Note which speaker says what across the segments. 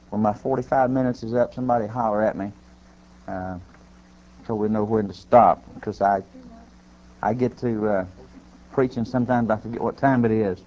Speaker 1: When my 45 minutes is up, somebody holler at me so we know when to stop, because I get to preaching, sometimes I forget what time it is.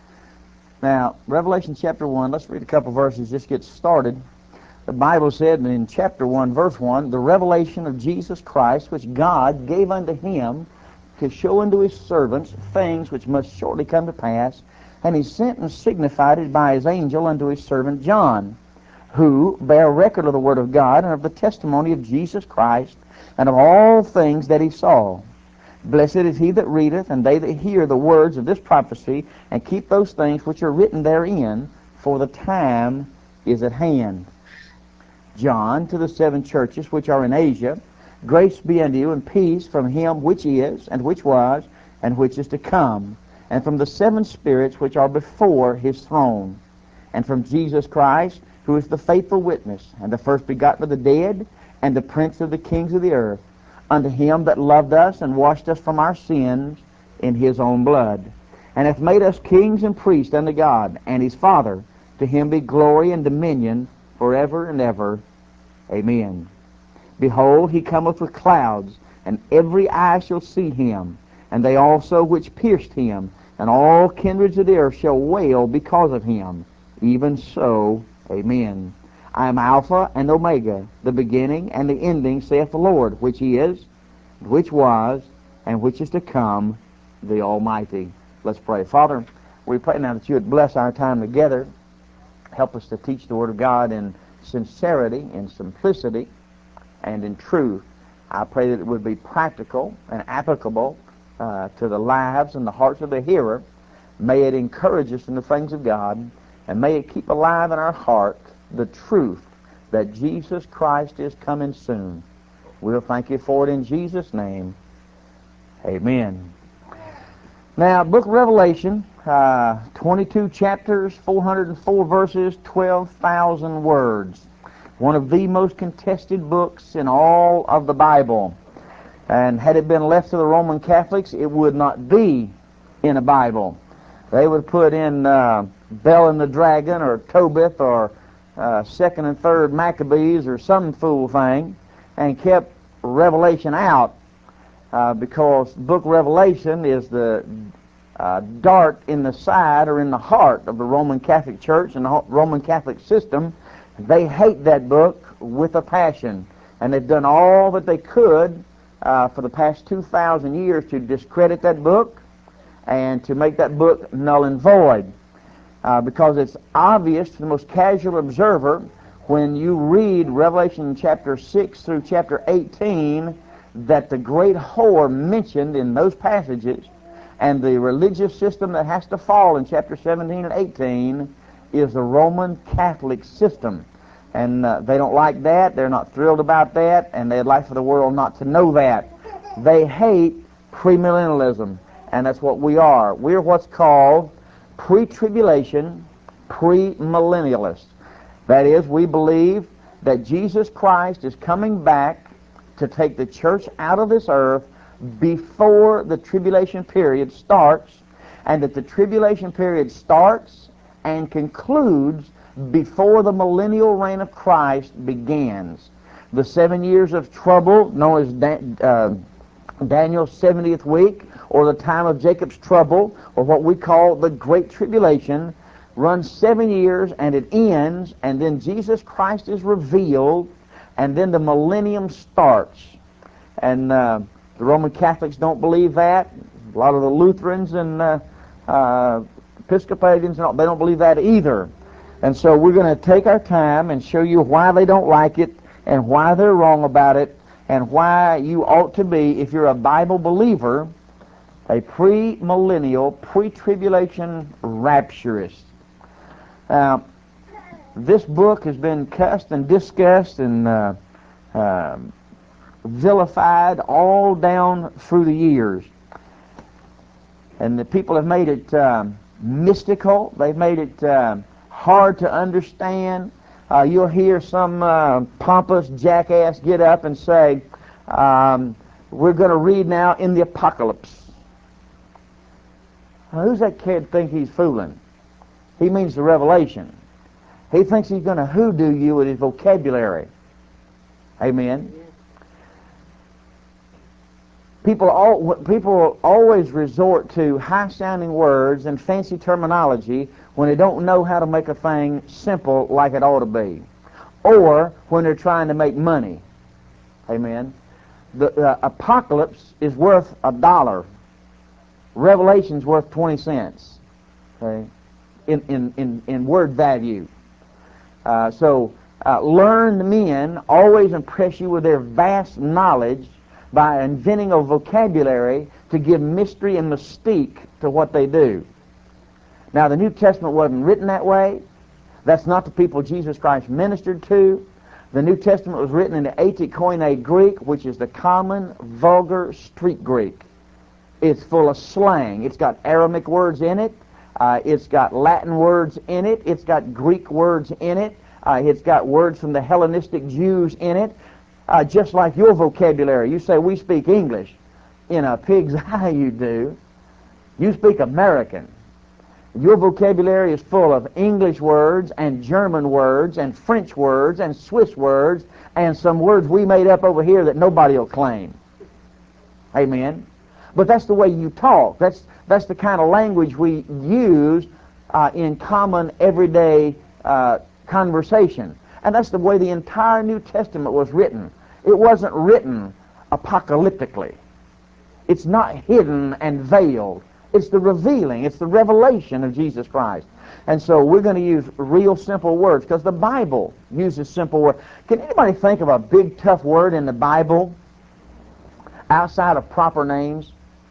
Speaker 1: Now, Revelation chapter 1, let's read a couple verses, just get started. The Bible said in chapter 1, verse 1, the revelation of Jesus Christ, which God gave unto him to show unto his servants things which must shortly come to pass, and he sent and signified it by his angel unto his servant John, who bare record of the word of God and of the testimony of Jesus Christ, and of all things that he saw. Blessed is he that readeth, and they that hear the words of this prophecy, and keep those things which are written therein, for the time is at hand. John, to the 7 churches which are in Asia, grace be unto you, and peace from him which is, and which was, and which is to come, and from the 7 spirits which are before his throne, and from Jesus Christ, who is the faithful witness, and the first begotten of the dead, and the prince of the kings of the earth, unto him that loved us, and washed us from our sins in his own blood, and hath made us kings and priests unto God, and his Father. To him be glory and dominion forever and ever. Amen. Behold, he cometh with clouds, and every eye shall see him, and they also which pierced him, and all kindreds of the earth shall wail because of him. Even so, amen. I am Alpha and Omega, the beginning and the ending, saith the Lord, which is, which was, and which is to come, the Almighty. Let's pray. Father, we pray now that you would bless our time together. Help us to teach the Word of God in sincerity, in simplicity, and in truth. I pray that it would be practical and applicable to the lives and the hearts of the hearer. May it encourage us in the things of God, and may it keep alive in our heart the truth that Jesus Christ is coming soon. We'll thank you for it in Jesus' name. Amen. Now, book of Revelation, 22 chapters, 404 verses, 12,000 words. One of the most contested books in all of the Bible. And had it been left to the Roman Catholics, it would not be in a Bible. They would put in Bel and the Dragon, or Tobit, or Second and Third Maccabees, or some fool thing, and kept Revelation out, because the book of Revelation is the dart in the side or in the heart of the Roman Catholic Church and the Roman Catholic system. They hate that book with a passion, and they've done all that they could for the past 2,000 years to discredit that book and to make that book null and void, because it's obvious to the most casual observer when you read Revelation chapter 6 through chapter 18 that the great whore mentioned in those passages and the religious system that has to fall in chapter 17 and 18 is the Roman Catholic system. And they don't like that. They're not thrilled about that, and they'd like for the world not to know that. They hate premillennialism, and that's what we are. We're what's called pre-tribulation, premillennialists. That is, we believe that Jesus Christ is coming back to take the church out of this earth before the tribulation period starts, and that the tribulation period starts and concludes before the millennial reign of Christ begins. The 7 years of trouble, known as Daniel's 70th week, or the time of Jacob's trouble, or what we call the Great Tribulation, runs 7 years, and it ends, and then Jesus Christ is revealed, and then the millennium starts. And the Roman Catholics don't believe that. A lot of the Lutherans and Episcopalians, they don't believe that either. And so we're going to take our time and show you why they don't like it, and why they're wrong about it, and why you ought to be, if you're a Bible believer, a pre-millennial, pre-tribulation rapturist. Now, this book has been cussed and discussed and vilified all down through the years. And the people have made it mystical. They've made it hard to understand. You'll hear some pompous jackass get up and say, we're going to read now in the apocalypse. Now, who's that kid think he's fooling? He means the Revelation. He thinks he's going to hoodoo you with his vocabulary. Amen. People always resort to high-sounding words and fancy terminology when they don't know how to make a thing simple like it ought to be, or when they're trying to make money. Amen. The apocalypse is worth $1. Revelation's worth 20 cents. Okay, in word value. So learned men always impress you with their vast knowledge by inventing a vocabulary to give mystery and mystique to what they do. Now, the New Testament wasn't written that way. That's not the people Jesus Christ ministered to. The New Testament was written in the Aetic Koine Greek, which is the common, vulgar, street Greek. It's full of slang. It's got Aramaic words in it. It's got Latin words in it. It's got Greek words in it. It's got words from the Hellenistic Jews in it. Just like your vocabulary. You say, we speak English. In a pig's eye you do. You speak American. Your vocabulary is full of English words and German words and French words and Swiss words and some words we made up over here that nobody will claim. Amen. But that's the way you talk. That's the kind of language we use in common everyday conversation. And that's the way the entire New Testament was written. It wasn't written apocalyptically. It's not hidden and veiled. It's the revealing, it's the revelation of Jesus Christ. And so we're going to use real simple words because the Bible uses simple words. Can anybody think of a big tough word in the Bible outside of proper names?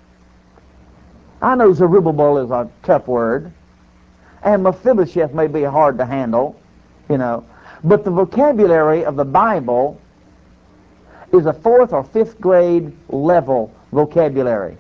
Speaker 1: I know Zerubbabel is a tough word, and Mephibosheth may be hard to handle, but the vocabulary of the Bible is a 4th or 5th grade level vocabulary.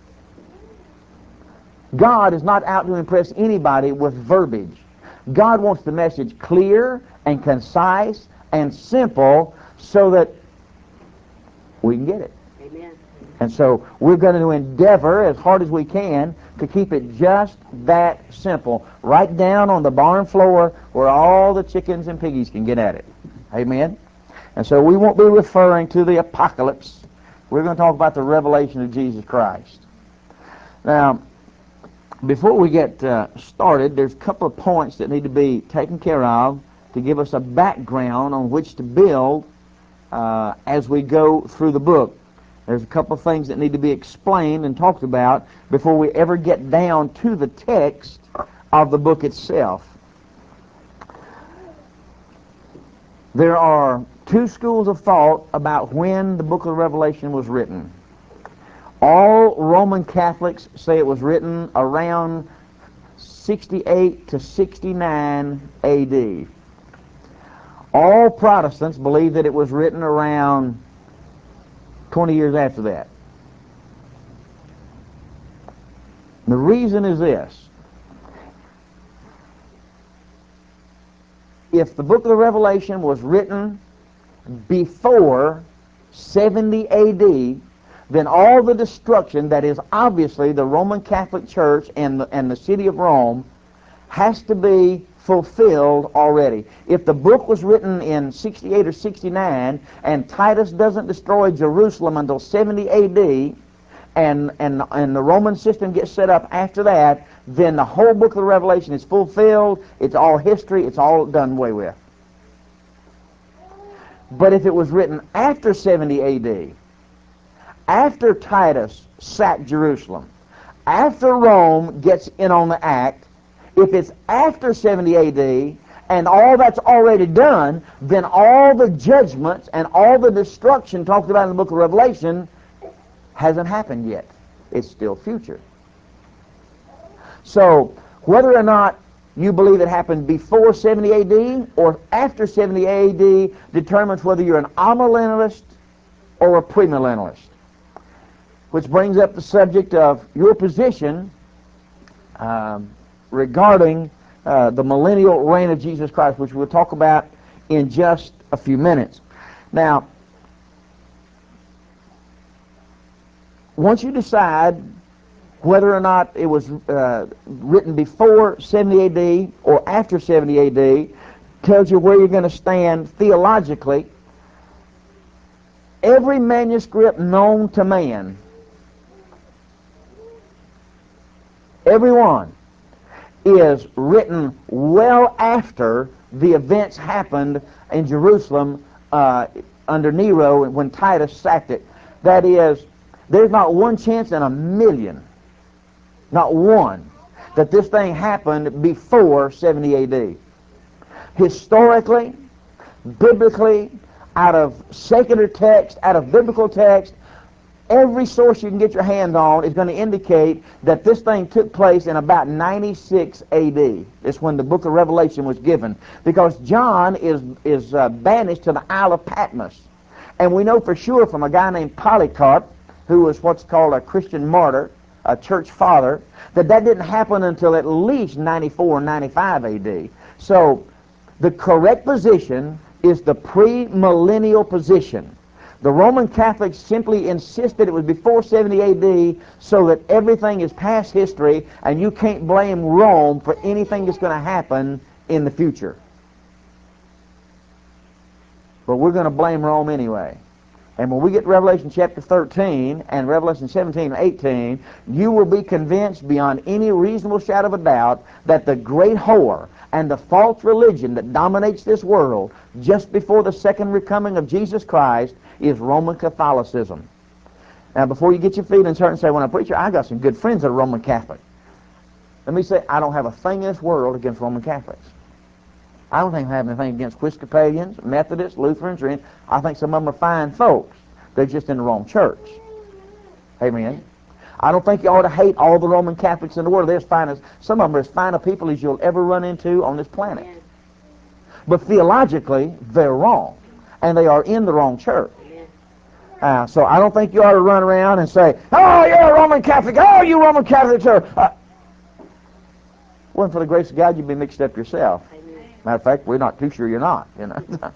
Speaker 1: God is not out to impress anybody with verbiage. God wants the message clear and concise and simple so that we can get it.
Speaker 2: Amen.
Speaker 1: And so we're going to endeavor as hard as we can to keep it just that simple, right down on the barn floor where all the chickens and piggies can get at it. Amen? And so we won't be referring to the apocalypse. We're going to talk about the revelation of Jesus Christ. Now, before we get started, there's a couple of points that need to be taken care of to give us a background on which to build as we go through the book. There's a couple of things that need to be explained and talked about before we ever get down to the text of the book itself. There are two schools of thought about when the book of Revelation was written. All Roman Catholics say it was written around 68 to 69 A.D. All Protestants believe that it was written around 20 years after that. The reason is this. If the book of the Revelation was written before 70 A.D., then all the destruction that is obviously the Roman Catholic Church and the city of Rome has to be fulfilled already. If the book was written in 68 or 69 and Titus doesn't destroy Jerusalem until 70 A.D., and the Roman system gets set up after that, then the whole book of the Revelation is fulfilled. It's all history. It's all done away with. But if it was written after 70 A.D., after Titus sacked Jerusalem, after Rome gets in on the act, if it's after 70 A.D., and all that's already done, then all the judgments and all the destruction talked about in the book of Revelation hasn't happened yet. It's still future. So, whether or not you believe it happened before 70 A.D. or after 70 A.D. determines whether you're an amillennialist or a premillennialist. Which brings up the subject of your position regarding the millennial reign of Jesus Christ, which we'll talk about in just a few minutes. Now, once you decide whether or not it was written before 70 A.D. or after 70 A.D., tells you where you're going to stand theologically. Every manuscript known to man, every one, is written well after the events happened in Jerusalem under Nero when Titus sacked it. That is, there's not one chance in a million, not one, that this thing happened before 70 A.D. Historically, biblically, out of secular text, out of biblical text, every source you can get your hand on is going to indicate that this thing took place in about 96 A.D. It's when the book of Revelation was given, because John is banished to the Isle of Patmos. And we know for sure from a guy named Polycarp, who was what's called a Christian martyr, a church father, that didn't happen until at least 94 or 95 A.D. So the correct position is the premillennial position. The Roman Catholics simply insisted it was before 70 A.D. so that everything is past history and you can't blame Rome for anything that's going to happen in the future. But we're going to blame Rome anyway. And when we get to Revelation chapter 13 and Revelation 17 and 18, you will be convinced beyond any reasonable shadow of a doubt that the great whore and the false religion that dominates this world just before the second coming of Jesus Christ is Roman Catholicism. Now, before you get your feelings hurt and say, well, now, preacher, I got some good friends that are Roman Catholic. Let me say, I don't have a thing in this world against Roman Catholics. I don't think I have anything against Episcopalians, Methodists, Lutherans, or anything. I think some of them are fine folks. They're just in the wrong church. Amen. I don't think you ought to hate all the Roman Catholics in the world. They're as fine as, some of them are as fine a people as you'll ever run into on this planet. But theologically, they're wrong. And they are in the wrong church. So I don't think you ought to run around and say, oh, you're a Roman Catholic. Oh, you Roman Catholic church. Well, for the grace of God, you'd be mixed up yourself. Matter of fact, we're not too sure you're not, you know.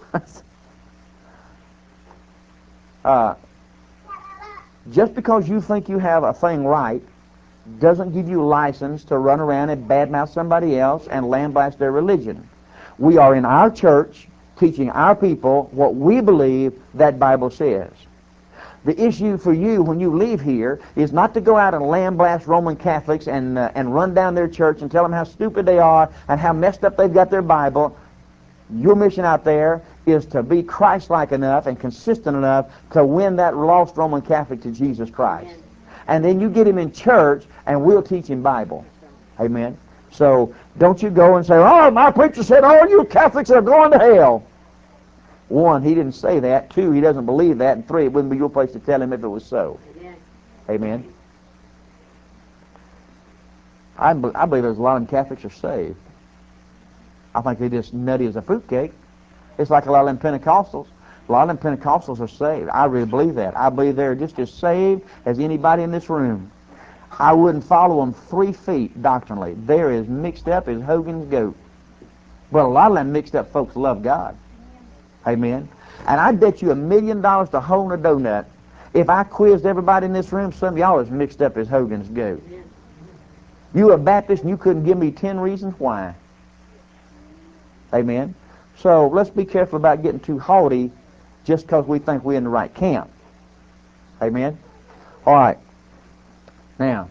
Speaker 1: Just because you think you have a thing right doesn't give you license to run around and badmouth somebody else and lambaste their religion. We are in our church teaching our people what we believe that Bible says. The issue for you when you leave here is not to go out and lambaste Roman Catholics and run down their church and tell them how stupid they are and how messed up they've got their Bible. Your mission out there is to be Christ-like enough and consistent enough to win that lost Roman Catholic to Jesus Christ. And then you get him in church and we'll teach him Bible. Amen. So don't you go and say, oh, my preacher said all you Catholics are going to hell. One, he didn't say that. Two, he doesn't believe that. And three, it wouldn't be your place to tell him if it was so. Amen. I believe there's a lot of them Catholics are saved. I think they're just nutty as a fruitcake. It's like a lot of them Pentecostals. A lot of them Pentecostals are saved. I really believe that. I believe they're just as saved as anybody in this room. I wouldn't follow them 3 feet doctrinally. They're as mixed up as Hogan's goat. But a lot of them mixed up folks love God. Amen. And I bet you $1 million to hole in a donut, if I quizzed everybody in this room, some of y'all is mixed up as Hogan's goat. You a Baptist and you couldn't give me 10 reasons why. Amen. So let's be careful about getting too haughty just because we think we're in the right camp. Amen. All right. Now,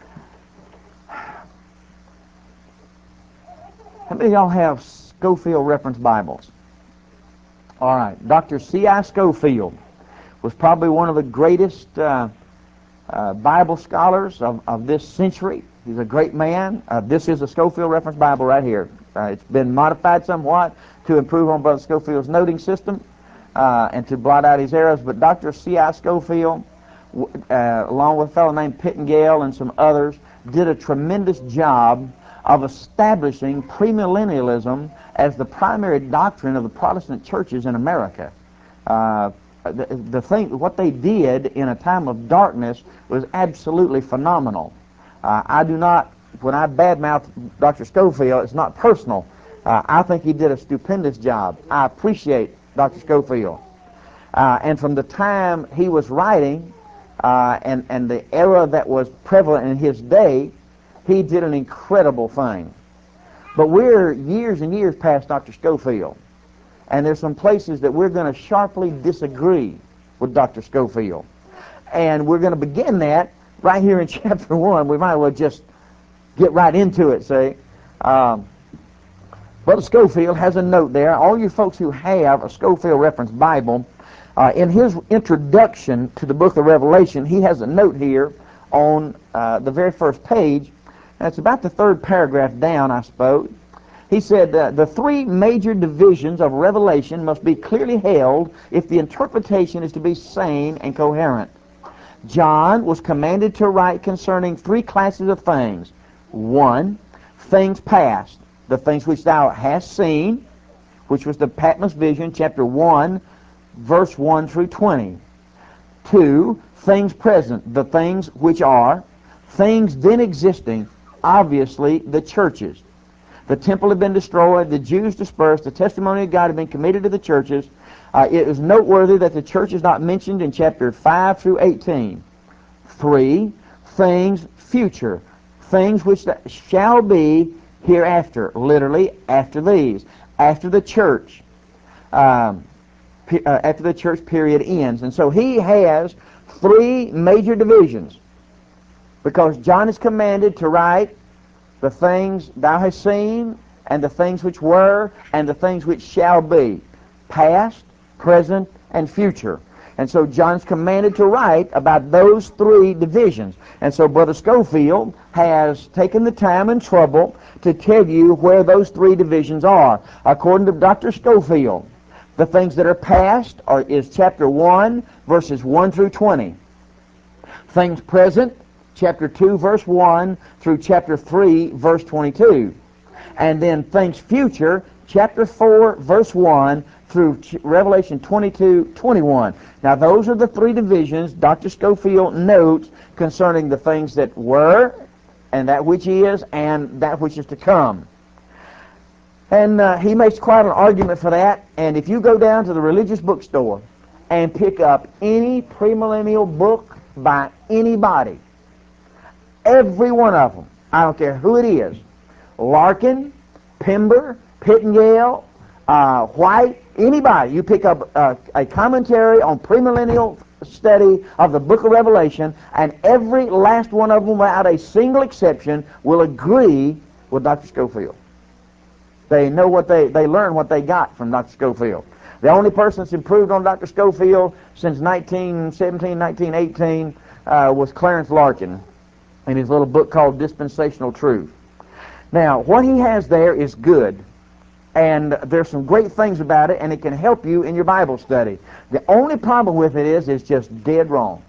Speaker 1: how many of y'all have Scofield Reference Bibles? All right. Dr. C.I. Scofield was probably one of the greatest Bible scholars of this century. He's a great man. This is a Scofield Reference Bible right here. It's been modified somewhat to improve on Brother Scofield's noting system and to blot out his errors. But Dr. C.I. Scofield, along with a fellow named Pittengale and some others, did a tremendous job of establishing premillennialism as the primary doctrine of the Protestant churches in America. What they did in a time of darkness was absolutely phenomenal. I do not, when I badmouth Dr. Scofield, it's not personal. I think he did a stupendous job. I appreciate Dr. Scofield. And from the time he was writing and the era that was prevalent in his day, he did an incredible thing. But we're years and years past Dr. Scofield. And there's some places that we're going to sharply disagree with Dr. Scofield. And we're going to begin that right here in chapter 1. We might as well just get right into it, see. Brother Scofield has a note there. All you folks who have a Scofield Reference Bible, in his introduction to the book of Revelation, he has a note here on the very first page. And it's about the third paragraph down, I suppose. He said, the three major divisions of Revelation must be clearly held if the interpretation is to be sane and coherent. John was commanded to write concerning three classes of things. 1, things past, the things which thou hast seen, which was the Patmos vision, chapter 1, verse 1 through 20. 2, things present, the things which are, things then existing, obviously the churches. The temple had been destroyed, the Jews dispersed, the testimony of God had been committed to the churches. It is noteworthy that the church is not mentioned in chapter 5 through 18. 3, things future, things which shall be hereafter, literally after these, after the church period ends. And so he has three major divisions, because John is commanded to write the things thou hast seen, and the things which were, and the things which shall be, past, present, and future. And so John's commanded to write about those three divisions. And so Brother Scofield has taken the time and trouble to tell you where those three divisions are. According to Dr. Scofield, the things that are past is chapter 1, verses 1 through 20. Things present, chapter 2, verse 1 through chapter 3, verse 22. And then things future, chapter 4, verse 1 through Revelation 22, 21. Now those are the three divisions Dr. Scofield notes concerning the things that were, and that which is, and that which is to come. And he makes quite an argument for that. And if you go down to the religious bookstore and pick up any premillennial book by anybody, every one of them, I don't care who it is, Larkin, Pember, Pittengale, White, anybody, you pick up a commentary on premillennial study of the book of Revelation, and every last one of them, without a single exception, will agree with Dr. Scofield. They know what they learn what they got from Dr. Scofield. The only person that's improved on Dr. Scofield since 1917, 1918 was Clarence Larkin in his little book called Dispensational Truth. Now, what he has there is good, and there's some great things about it, and it can help you in your Bible study. The only problem with it is it's just dead wrong.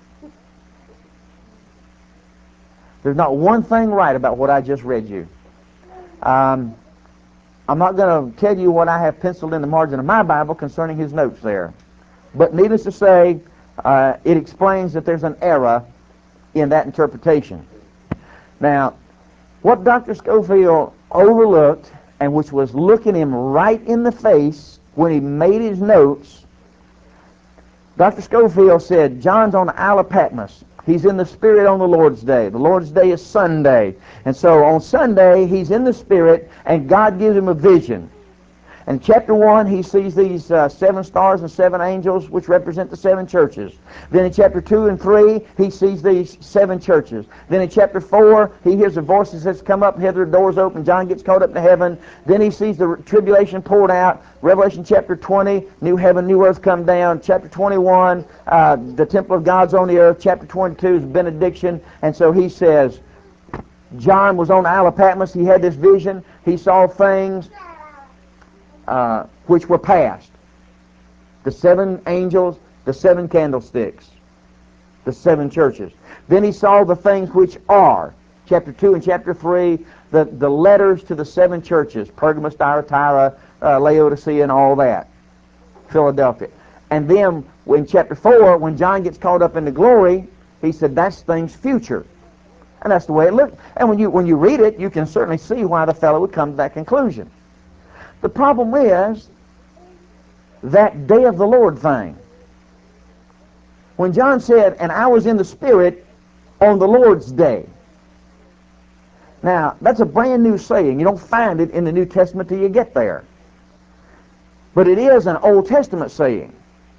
Speaker 1: There's not one thing right about what I just read you. I'm not going to tell you what I have penciled in the margin of my Bible concerning his notes there. But needless to say, it explains that there's an error in that interpretation. Now, what Dr. Scofield overlooked, and which was looking him right in the face when he made his notes, Dr. Scofield said, John's on the Isle of Patmos. He's in the Spirit on the Lord's Day. The Lord's Day is Sunday. And so on Sunday, he's in the Spirit, and God gives him a vision. In chapter 1, he sees these 7 stars and 7 angels, which represent the 7 churches. Then in chapter 2 and 3, he sees these 7 churches. Then in chapter 4, he hears the voices that come up, hither, the doors open, John gets caught up to heaven. Then he sees the tribulation poured out. Revelation chapter 20, new heaven, new earth come down. Chapter 21, the temple of God's on the earth. Chapter 22 is benediction. And so he says, John was on the Isle of Patmos. He had this vision. He saw things which were past. The 7 angels, the 7 candlesticks, the 7 churches. Then he saw the things which are, chapter 2 and chapter 3, the letters to the 7 churches, Pergamos, Thyatira, Laodicea, and all that, Philadelphia. And then in chapter 4, when John gets caught up into glory, he said that's things future. And that's the way it looked. And when you read it, you can certainly see why the fellow would come to that conclusion. The problem is that day of the Lord thing. When John said, and I was in the Spirit on the Lord's day, Now, that's a brand new saying. You don't find it in the New Testament till you get there. But it is an Old Testament saying.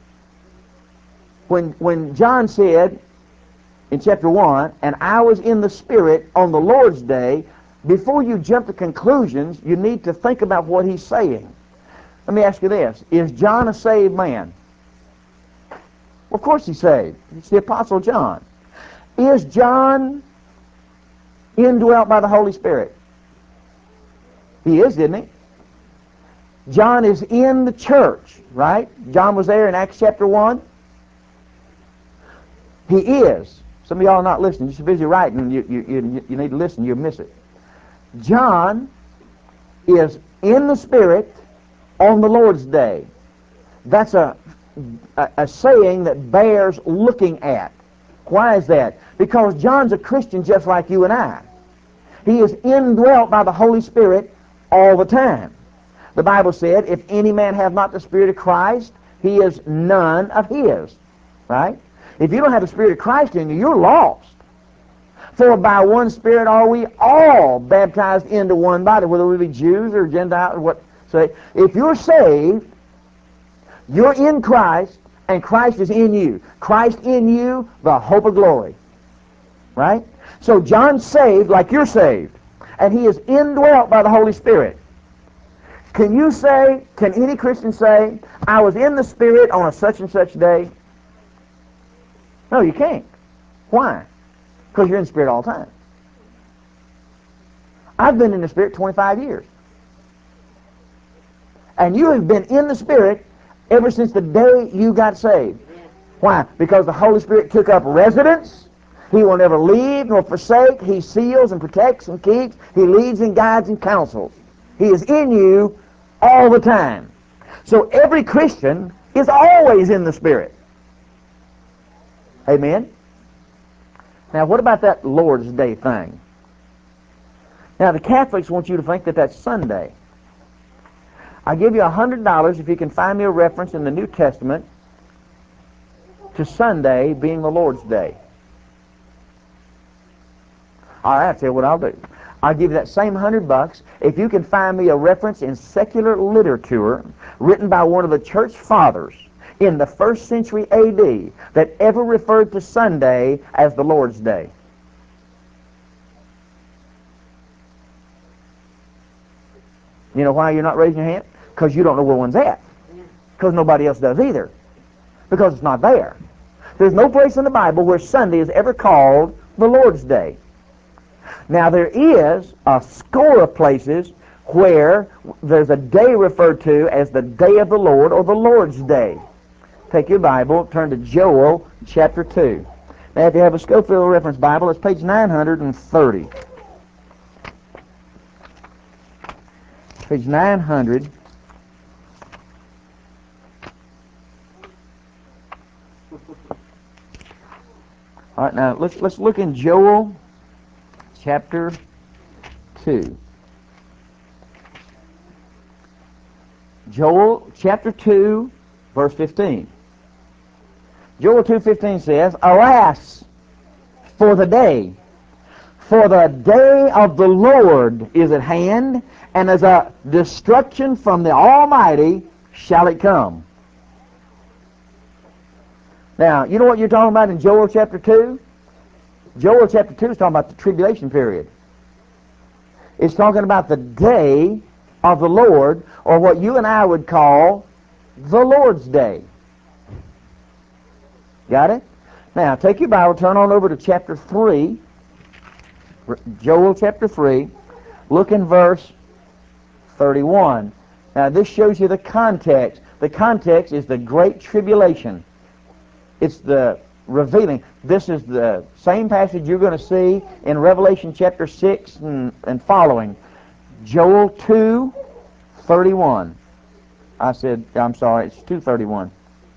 Speaker 1: When John said in chapter 1, and I was in the Spirit on the Lord's day, before you jump to conclusions, you need to think about what he's saying. Let me ask you this. Is John a saved man? Well, of course he's saved. It's the Apostle John. Is John indwelt by the Holy Spirit? He is, isn't he? John is in the church, right? John was there in Acts chapter 1. He is. Some of y'all are not listening. You're so busy writing. You need to listen. You'll miss it. John is in the Spirit on the Lord's day. That's a saying that bears looking at. Why is that? Because John's a Christian just like you and I. He is indwelt by the Holy Spirit all the time. The Bible said, if any man have not the Spirit of Christ, he is none of his. Right? If you don't have the Spirit of Christ in you, you're lost. For by one Spirit are we all baptized into one body, whether we be Jews or Gentiles or what. Say, if you're saved, you're in Christ, and Christ is in you. Christ in you, the hope of glory. Right? So John's saved like you're saved, and he is indwelt by the Holy Spirit. Can you say, can any Christian say, I was in the Spirit on a such and such day? No, you can't. Why? Because you're in the Spirit all the time. I've been in the Spirit 25 years. And you have been in the Spirit ever since the day you got saved. Why? Because the Holy Spirit took up residence. He will never leave nor forsake. He seals and protects and keeps. He leads and guides and counsels. He is in you all the time. So every Christian is always in the Spirit. Amen? Now, what about that Lord's Day thing? Now, the Catholics want you to think that that's Sunday. I'll give you $100 if you can find me a reference in the New Testament to Sunday being the Lord's Day. All right, I'll tell you what I'll do. I'll give you that same $100 if you can find me a reference in secular literature written by one of the church fathers in the 1st century A.D. that ever referred to Sunday as the Lord's Day. You know why you're not raising your hand? Because you don't know where one's at. Because nobody else does either. Because it's not there. There's no place in the Bible where Sunday is ever called the Lord's Day. Now, there is a score of places where there's a day referred to as the Day of the Lord or the Lord's Day. Take your Bible, turn to Joel chapter 2. Now, if you have a Scofield Reference Bible, it's page 930. Page 900. All right, now let's look in Joel chapter 2. Joel chapter 2, verse 15. Joel 2:15 says, Alas, for the day of the Lord is at hand, and as a destruction from the Almighty shall it come. Now, you know what you're talking about in Joel chapter 2? Joel chapter 2 is talking about the tribulation period. It's talking about the day of the Lord, or what you and I would call the Lord's Day. Got it? Now, take your Bible, turn on over to chapter 3, Joel chapter 3, look in verse 31. Now, this shows you the context. The context is the Great Tribulation. It's the revealing. This is the same passage you're going to see in Revelation chapter 6 and following. Joel 2:31. I'm sorry, it's 2:31.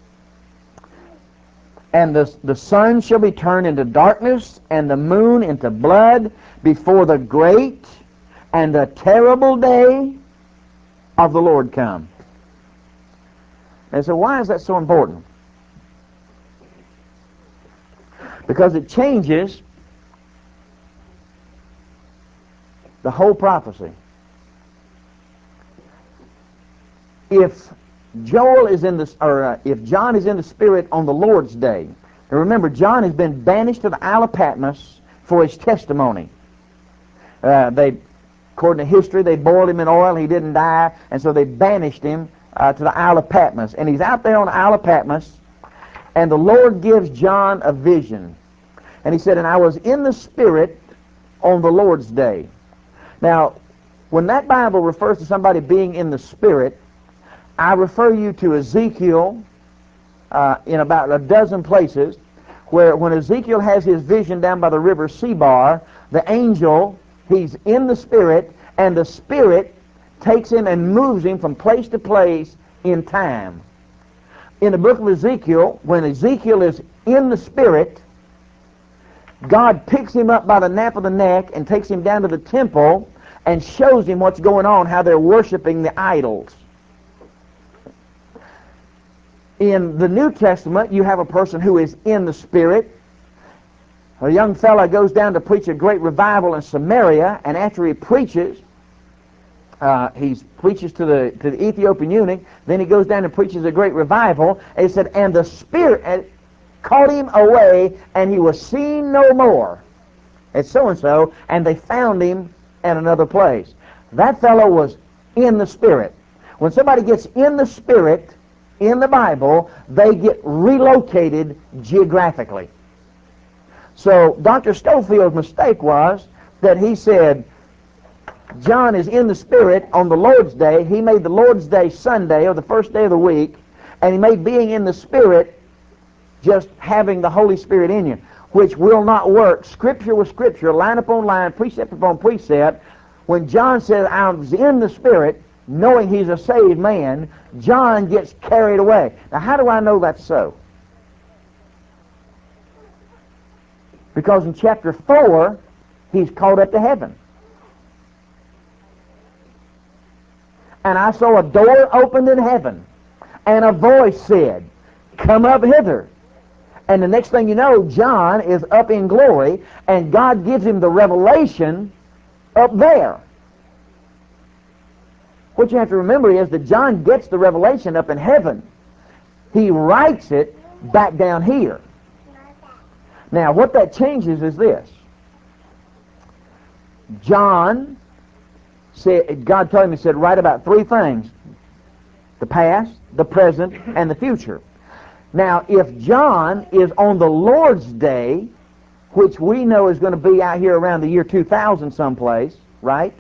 Speaker 1: And the sun shall be turned into darkness, and the moon into blood, before the great and the terrible day of the Lord come. And so why is that so important? Because it changes The whole prophecy. If Joel is in the, if John is in the Spirit on the Lord's day, and remember, John has been banished to the Isle of Patmos for his testimony. According to history, they boiled him in oil. He didn't die, and so they banished him to the Isle of Patmos. And he's out there on the Isle of Patmos, and the Lord gives John a vision. And he said, and I was in the Spirit on the Lord's day. Now, when that Bible refers to somebody being in the Spirit, I refer you to Ezekiel in about a dozen places, where when Ezekiel has his vision down by the river Sebar, the angel, he's in the Spirit, and the Spirit takes him and moves him from place to place in time. In the book of Ezekiel, when Ezekiel is in the Spirit, God picks him up by the nape of the neck and takes him down to the temple and shows him what's going on, how they're worshiping the idols. In the New Testament, you have a person who is in the Spirit. A young fellow goes down to preach a great revival in Samaria, and after he preaches, he preaches to the Ethiopian eunuch. Then he goes down and preaches a great revival. And he said, and the Spirit caught him away, and he was seen no more at so-and-so, and they found him at another place. That fellow was in the Spirit. When somebody gets in the Spirit in the Bible, they get relocated geographically. So Dr. Stofield's mistake was that he said John is in the Spirit on the Lord's Day. He made the Lord's Day Sunday, or the first day of the week, and he made being in the Spirit just having the Holy Spirit in you, which will not work. Scripture with Scripture, line upon line, precept upon precept. When John says, I was in the Spirit, knowing he's a saved man, John gets carried away. Now, how do I know that's so? Because in chapter 4, he's caught up to heaven. And I saw a door opened in heaven, and a voice said, come up hither. And the next thing you know, John is up in glory, and God gives him the revelation up there. What you have to remember is that John gets the revelation up in heaven. He writes it back down here. Now, what that changes is this. John said, God told him, he said, write about three things: the past, the present, and the future. Now, if John is on the Lord's Day, which we know is going to be out here around the year 2000 someplace, right?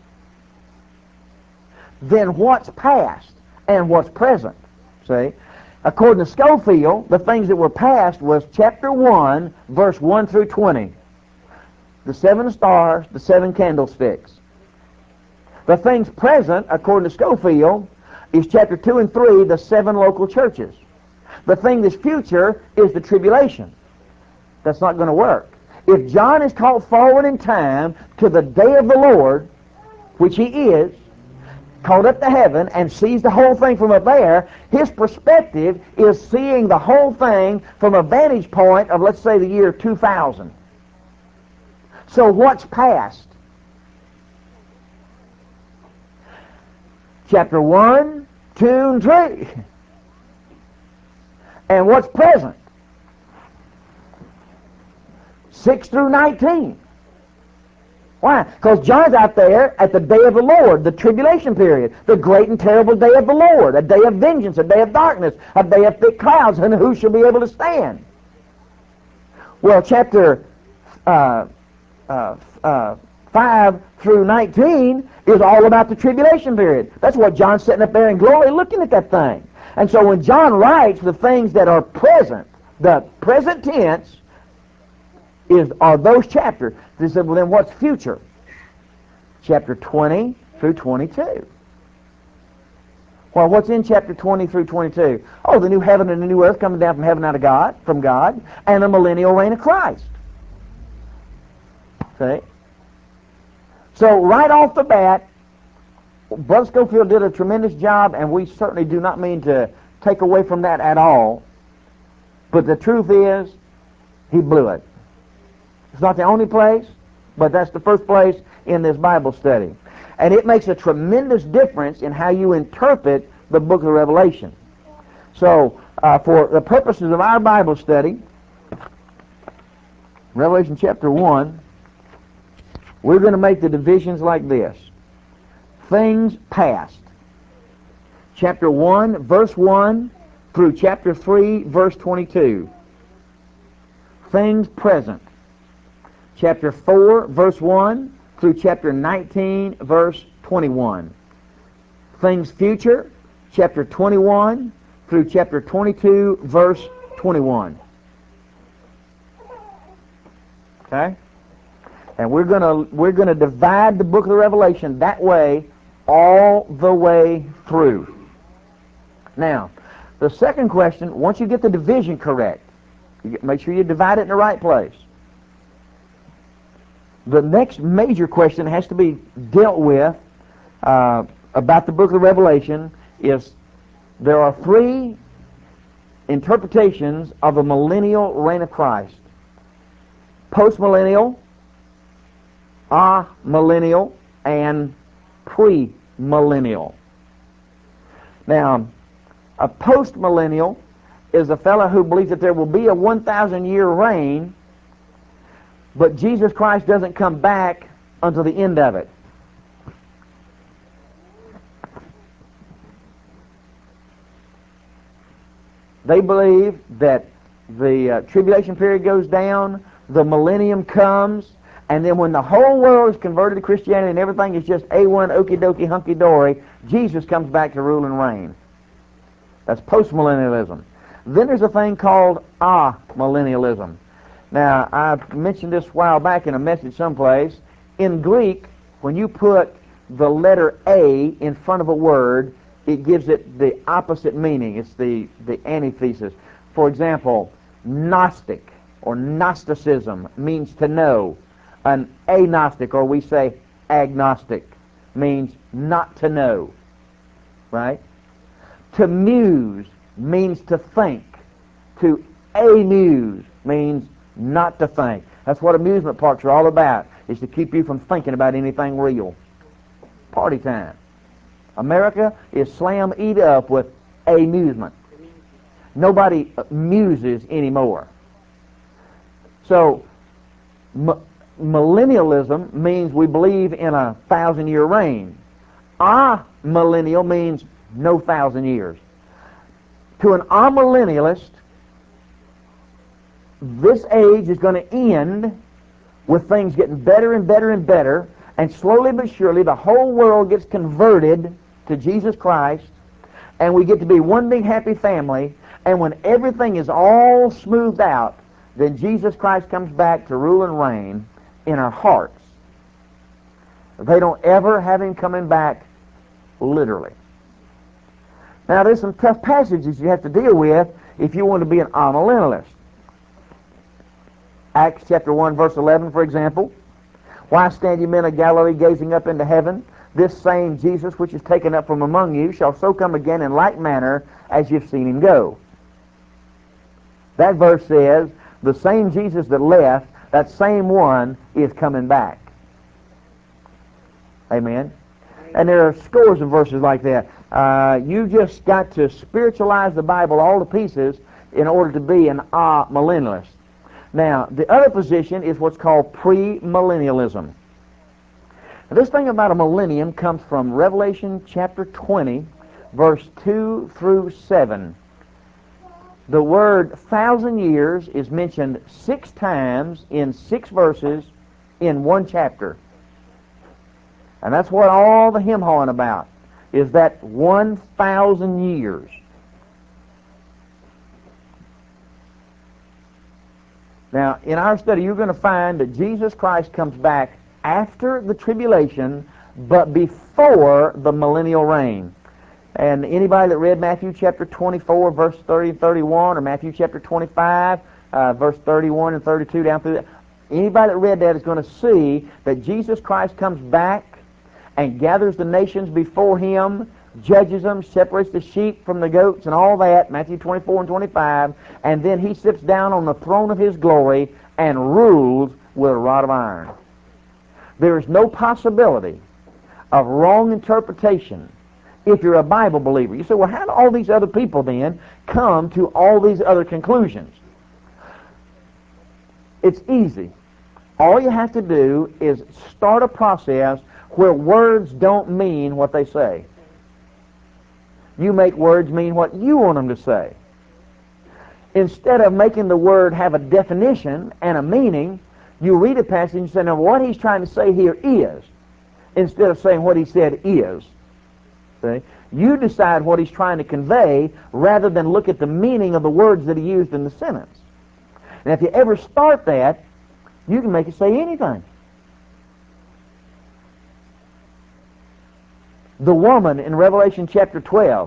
Speaker 1: Then what's past and what's present? See? According to Scofield, the things that were past was chapter 1, verse 1 through 20. The 7 stars, the 7 candlesticks. The things present, according to Scofield, is chapter 2 and 3, the 7 local churches. The thing that's future is the tribulation. That's not going to work. If John is called forward in time to the day of the Lord, which he is, called up to heaven and sees the whole thing from up there, his perspective is seeing the whole thing from a vantage point of, let's say, the year 2000. So what's past? Chapter 1, 2, and 3. And what's present? 6 through 19. Why? Because John's out there at the day of the Lord, the tribulation period, the great and terrible day of the Lord, a day of vengeance, a day of darkness, a day of thick clouds, and who shall be able to stand? Well, chapter 5 through 19 is all about the tribulation period. That's what John's sitting up there in glory looking at that thing. And so when John writes the things that are present, the present tense are those chapters. They said, well, then what's future? Chapter 20 through 22. Well, what's in chapter 20 through 22? Oh, the new heaven and the new earth coming down from heaven out of God, from God, and the millennial reign of Christ. See? So right off the bat, Brother Scofield did a tremendous job, and we certainly do not mean to take away from that at all. But the truth is, he blew it. It's not the only place, But that's the first place in this Bible study. And it makes a tremendous difference in how you interpret the book of Revelation. So, for the purposes of our Bible study, Revelation chapter 1, we're going to make the divisions like this. Things past. Chapter 1, verse 1 through chapter 3, verse 22. Things present. Chapter 4, verse 1 through chapter 19, verse 21. Things future. Chapter 21 through chapter 22, verse 21. Okay? And we're gonna divide the book of the Revelation that way all the way through. Now, the second question, once you get the division correct, make sure you divide it in the right place. The next major question has to be dealt with about the book of Revelation is there are three interpretations of the millennial reign of Christ. Postmillennial, amillennial, and premillennial. Now, a postmillennial is a fellow who believes that there will be a 1,000-year reign, but Jesus Christ doesn't come back until the end of it. They believe that the tribulation period goes down, the millennium comes, and then when the whole world is converted to Christianity and everything is just A1, okie dokie, hunky dory, Jesus comes back to rule and reign. That's postmillennialism. Then there's a thing called amillennialism. Now, I mentioned this a while back in a message someplace. In Greek, when you put the letter A in front of a word, it gives it the opposite meaning. It's the antithesis. For example, Gnostic or Gnosticism means to know. An agnostic, or we say agnostic, means not to know. Right? To muse means to think. To amuse means not to think. That's what amusement parks are all about, is to keep you from thinking about anything real. Party time. America is slam eat up with amusement. Nobody muses anymore. So, millennialism means we believe in a 1,000-year reign. Amillennial means no 1,000 years. To an amillennialist, this age is going to end with things getting better and better and better, and slowly but surely the whole world gets converted to Jesus Christ, and we get to be one big happy family, and when everything is all smoothed out, then Jesus Christ comes back to rule and reign in our hearts. They don't ever have him coming back literally. Now, there's some tough passages you have to deal with if you want to be an amillennialist. Acts chapter 1, verse 11, for example. Why stand you men of Galilee gazing up into heaven? This same Jesus which is taken up from among you shall so come again in like manner as you've seen him go. That verse says, the same Jesus that left, that same one is coming back. Amen? And there are scores of verses like that. You just got to spiritualize the Bible all to pieces in order to be an amillennialist. Now, the other position is what's called premillennialism. This thing about a millennium comes from Revelation chapter 20, verse 2 through 7. The word 1,000 years is mentioned 6 times in 6 verses in one chapter. And that's what all the him-hawing about, is that 1,000 years. Now, in our study, you're going to find that Jesus Christ comes back after the tribulation, but before the millennial reign. And anybody that read Matthew chapter 24, verse 30 and 31, or Matthew chapter 25, verse 31 and 32 down through that, anybody that read that is going to see that Jesus Christ comes back and gathers the nations before him, judges them, separates the sheep from the goats and all that, Matthew 24 and 25, and then he sits down on the throne of his glory and rules with a rod of iron. There is no possibility of wrong interpretation if you're a Bible believer. You say, well, how do all these other people then come to all these other conclusions? It's easy. All you have to do is start a process where words don't mean what they say. You make words mean what you want them to say. Instead of making the word have a definition and a meaning, you read a passage and say, now what he's trying to say here is, instead of saying what he said is. See? You decide what he's trying to convey rather than look at the meaning of the words that he used in the sentence. And if you ever start that, you can make it say anything. The woman in Revelation chapter 12.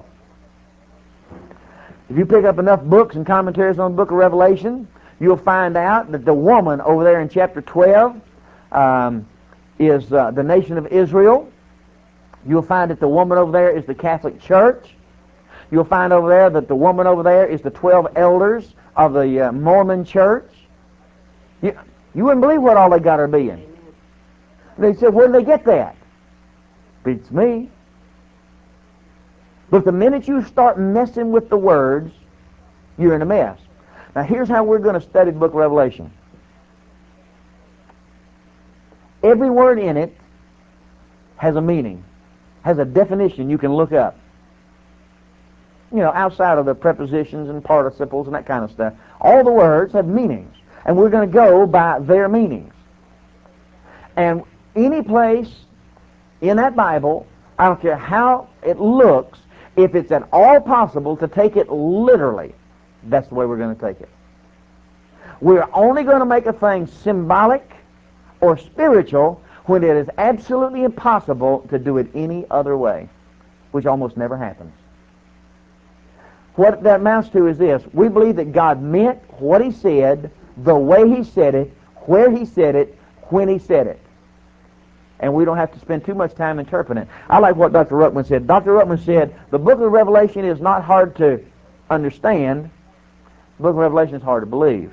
Speaker 1: If you pick up enough books and commentaries on the book of Revelation, you'll find out that the woman over there in chapter 12 is the nation of Israel. You'll find that the woman over there is the Catholic Church. You'll find over there that the woman over there is the 12 elders of the Mormon Church. You wouldn't believe what all they got her being. They said, where did they get that? Beats me. But the minute you start messing with the words, you're in a mess. Now here's how we're going to study the book of Revelation. Every word in it has a meaning, has a definition you can look up. You know, outside of the prepositions and participles and that kind of stuff. All the words have meanings, and we're going to go by their meanings. And any place in that Bible, I don't care how it looks, if it's at all possible to take it literally, that's the way we're going to take it. We're only going to make a thing symbolic or spiritual when it is absolutely impossible to do it any other way, which almost never happens. What that amounts to is this. We believe that God meant what he said, the way he said it, where he said it, when he said it. And we don't have to spend too much time interpreting it. I like what Dr. Ruckman said. Dr. Ruckman said, the book of Revelation is not hard to understand. The book of Revelation is hard to believe.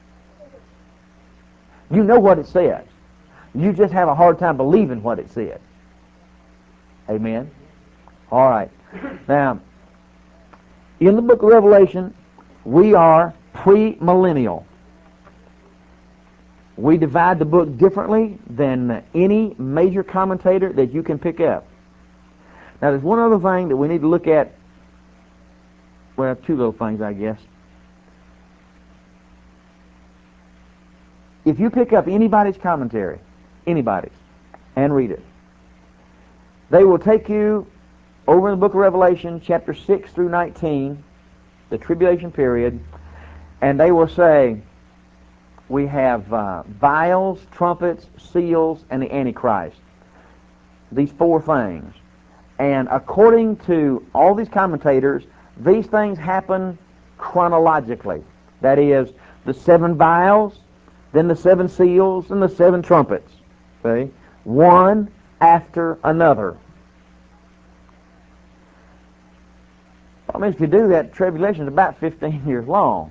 Speaker 1: You know what it says. You just have a hard time believing what it said. Amen? All right. Now, in the book of Revelation, we are premillennial. We divide the book differently than any major commentator that you can pick up. Now, there's one other thing that we need to look at. Well, two little things, I guess. If you pick up anybody's commentary, anybody's, and read it, they will take you over in the book of Revelation, chapter 6 through 19, the tribulation period, and they will say, we have vials, trumpets, seals, and the Antichrist. These four things. And according to all these commentators, these things happen chronologically. That is, the 7 vials, then the 7 seals, and the 7 trumpets. See? One after another. I mean, if you do that, tribulation is about 15 years long.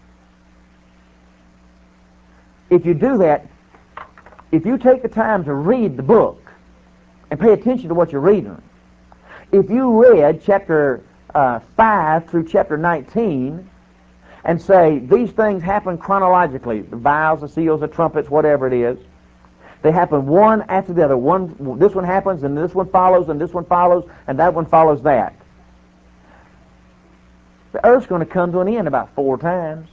Speaker 1: If you do that, if you take the time to read the book and pay attention to what you're reading, if you read chapter 5 through chapter 19 and say these things happen chronologically, the vials, the seals, the trumpets, whatever it is, they happen one after the other. This one happens, and this one follows, and this one follows, and that one follows that. The earth's going to come to an end about 4 times.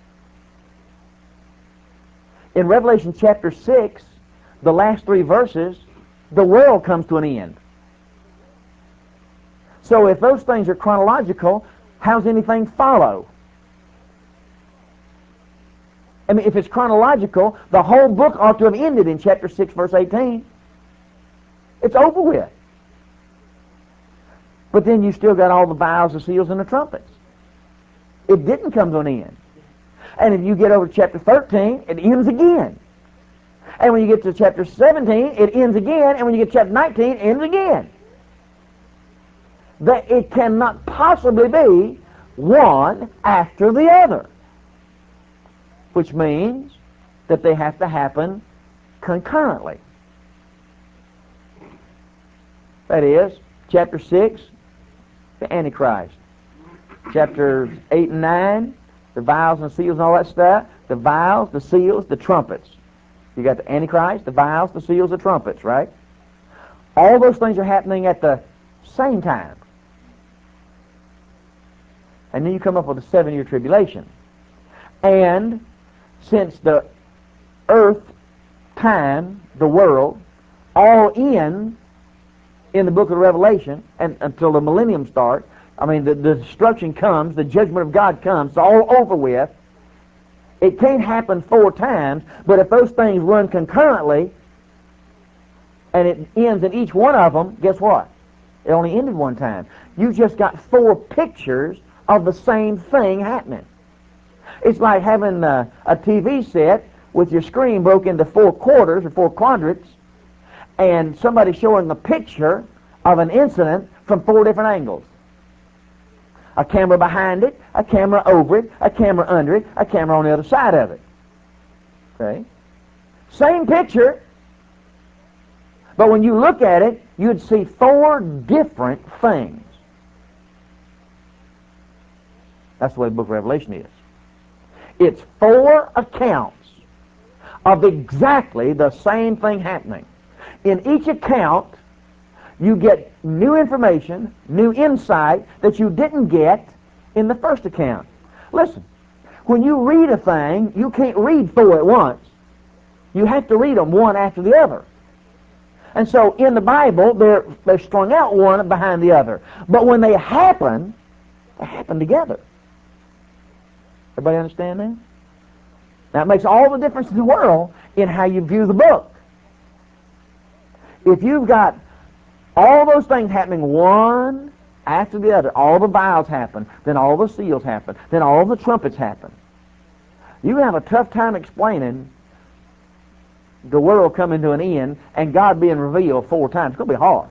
Speaker 1: In Revelation chapter 6, the last 3 verses, the world comes to an end. So if those things are chronological, how's anything follow? I mean, if it's chronological, the whole book ought to have ended in chapter 6, verse 18. It's over with. But then you still got all the vials, the seals, and the trumpets. It didn't come to an end. And if you get over to chapter 13, it ends again. And when you get to chapter 17, it ends again. And when you get to chapter 19, it ends again. That it cannot possibly be one after the other. Which means that they have to happen concurrently.
Speaker 2: That is, chapter 6, the Antichrist. Chapters 8 and 9, the vials and seals and all that stuff. The vials, the seals, the trumpets. You got the Antichrist, the vials, the seals, the trumpets, right? All those things are happening at the same time. And then you come up with a 7-year tribulation. And since the earth, time, the world, all in the book of Revelation, and until the millennium starts, the destruction comes, the judgment of God comes, it's all over with. It can't happen 4 times, but if those things run concurrently, and it ends in each one of them, guess what? It only ended one time. You just got 4 pictures of the same thing happening. It's like having a TV set with your screen broke into 4 quarters or 4 quadrants, and somebody showing a picture of an incident from 4 different angles. A camera behind it, a camera over it, a camera under it, a camera on the other side of it. Okay? Same picture, but when you look at it, you'd see 4 different things. That's the way the book of Revelation is. It's 4 accounts of exactly the same thing happening. In each account, you get new information, new insight that you didn't get in the first account. Listen, when you read a thing, you can't read 4 at once. You have to read them one after the other. And so in the Bible, they're strung out one behind the other. But when they happen together. Everybody understand that? Now it makes all the difference in the world in how you view the book. If you've got all those things happening one after the other, all the vials happen, then all the seals happen, then all the trumpets happen, you have a tough time explaining the world coming to an end and God being revealed 4 times. It's going to be hard.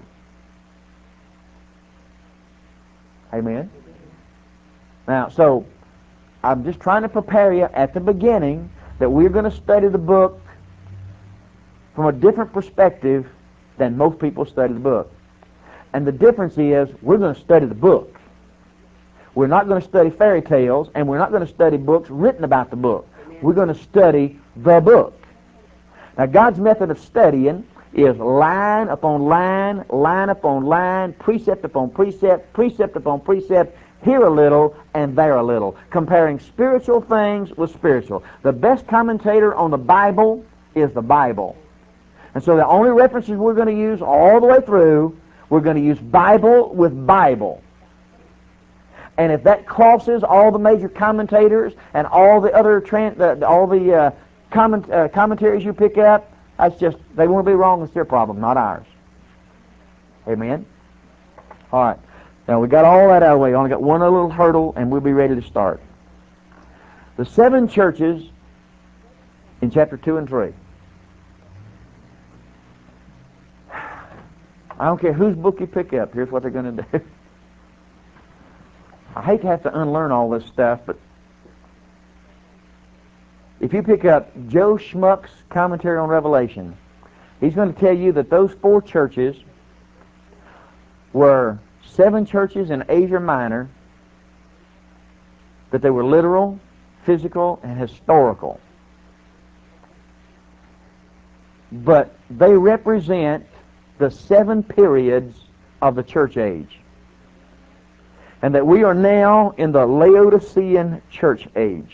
Speaker 2: Amen? Now, so I'm just trying to prepare you at the beginning that we're going to study the book from a different perspective than most people study the book. And the difference is we're going to study the book. We're not going to study fairy tales, and we're not going to study books written about the book. We're going to study the book. Now, God's method of studying is line upon line, line upon line, precept upon precept, precept upon precept, here a little and there a little, comparing spiritual things with spiritual. The best commentator on the Bible is the Bible. And so the only references we're going to use all the way through, we're going to use Bible with Bible. And if that crosses all the major commentators and all the other commentaries you pick up, that's just, they won't be wrong, it's their problem, not ours. Amen? All right. Now, we got all that out of the way. Only got one little hurdle, and we'll be ready to start. The 7 churches in chapter 2 and 3. I don't care whose book you pick up. Here's what they're going to do. I hate to have to unlearn all this stuff, but if you pick up Joe Schmuck's commentary on Revelation, he's going to tell you that those 4 churches were 7 churches in Asia Minor, that they were literal, physical, and historical. But they represent the 7 periods of the church age. And that we are now in the Laodicean church age.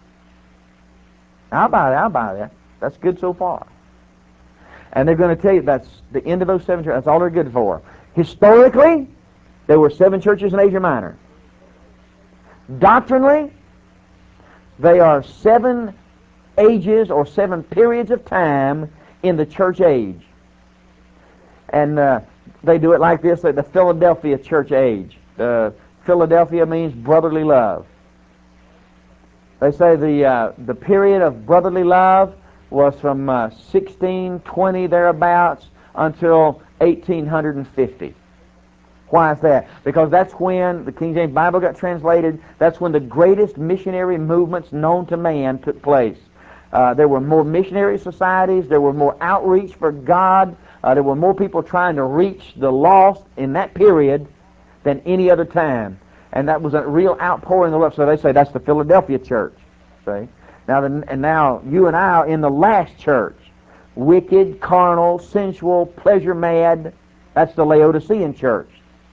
Speaker 2: I'll buy that. That's good so far. And they're going to tell you that's the end of those 7 churches. That's all they're good for. Historically, there were 7 churches in Asia Minor. Doctrinally, they are 7 ages or 7 periods of time in the church age. And they do it like this, like the Philadelphia church age. Philadelphia means brotherly love. They say the period of brotherly love was from 1620 thereabouts until 1850. Why is that? Because that's when the King James Bible got translated. That's when the greatest missionary movements known to man took place. There were more missionary societies. There were more outreach for God. There were more people trying to reach the lost in that period than any other time. And that was a real outpouring of love. So they say that's the Philadelphia church. See? Now you and I are in the last church. Wicked, carnal, sensual, pleasure mad. That's the Laodicean church.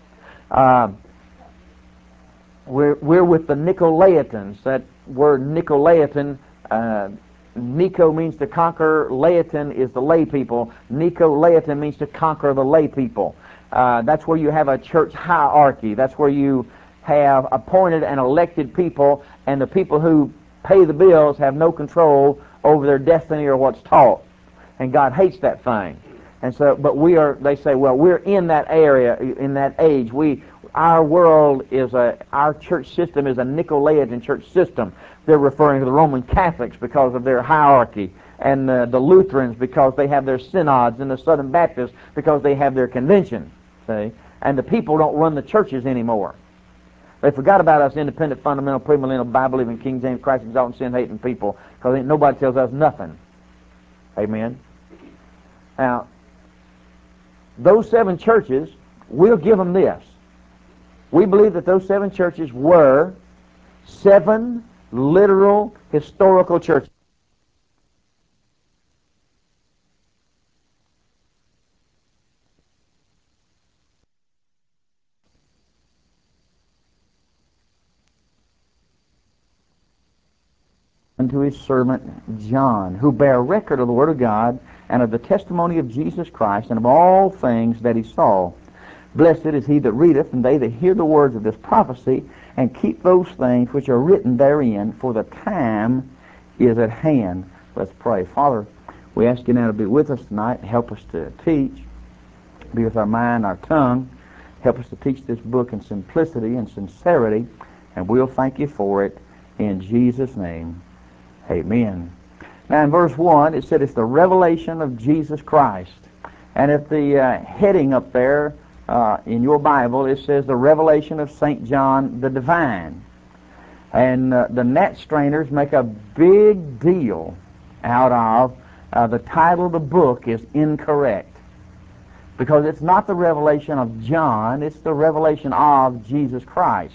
Speaker 2: We're with the Nicolaitans. That word Nicolaitan, Nico means to conquer, Laotin is the lay people. Nicolaitan means to conquer the lay people. That's where you have a church hierarchy. That's where you have appointed and elected people, and the people who pay the bills have no control over their destiny or what's taught. And God hates that thing. And so, but they say, well, we're in that area, in that age. Our church system is a Nicolaitan church system. They're referring to the Roman Catholics because of their hierarchy, and the Lutherans because they have their synods, and the Southern Baptists because they have their convention. See? And the people don't run the churches anymore. They forgot about us independent, fundamental, premillennial, Bible-believing, King James, Christ exalting, sin-hating people, because nobody tells us nothing. Amen? Now, those 7 churches, we'll give them this. We believe that those 7 churches were 7 literal historical churches. Unto his servant John, who bear record of the Word of God and of the testimony of Jesus Christ and of all things that he saw. Blessed is he that readeth, and they that hear the words of this prophecy, and keep those things which are written therein, for the time is at hand. Let's pray. Father, we ask you now to be with us tonight, help us to teach, be with our mind, our tongue, help us to teach this book in simplicity and sincerity, and we'll thank you for it in Jesus' name. Amen. Now in verse 1, it said it's the revelation of Jesus Christ. And at the heading up there in your Bible, it says the revelation of St. John the Divine. And the net strainers make a big deal out of the title of the book is incorrect. Because it's not the revelation of John, it's the revelation of Jesus Christ,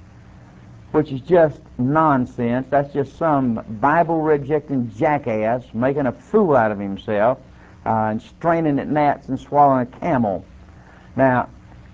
Speaker 2: which is just nonsense. That's just some Bible-rejecting jackass making a fool out of himself and straining at gnats and swallowing a camel. Now,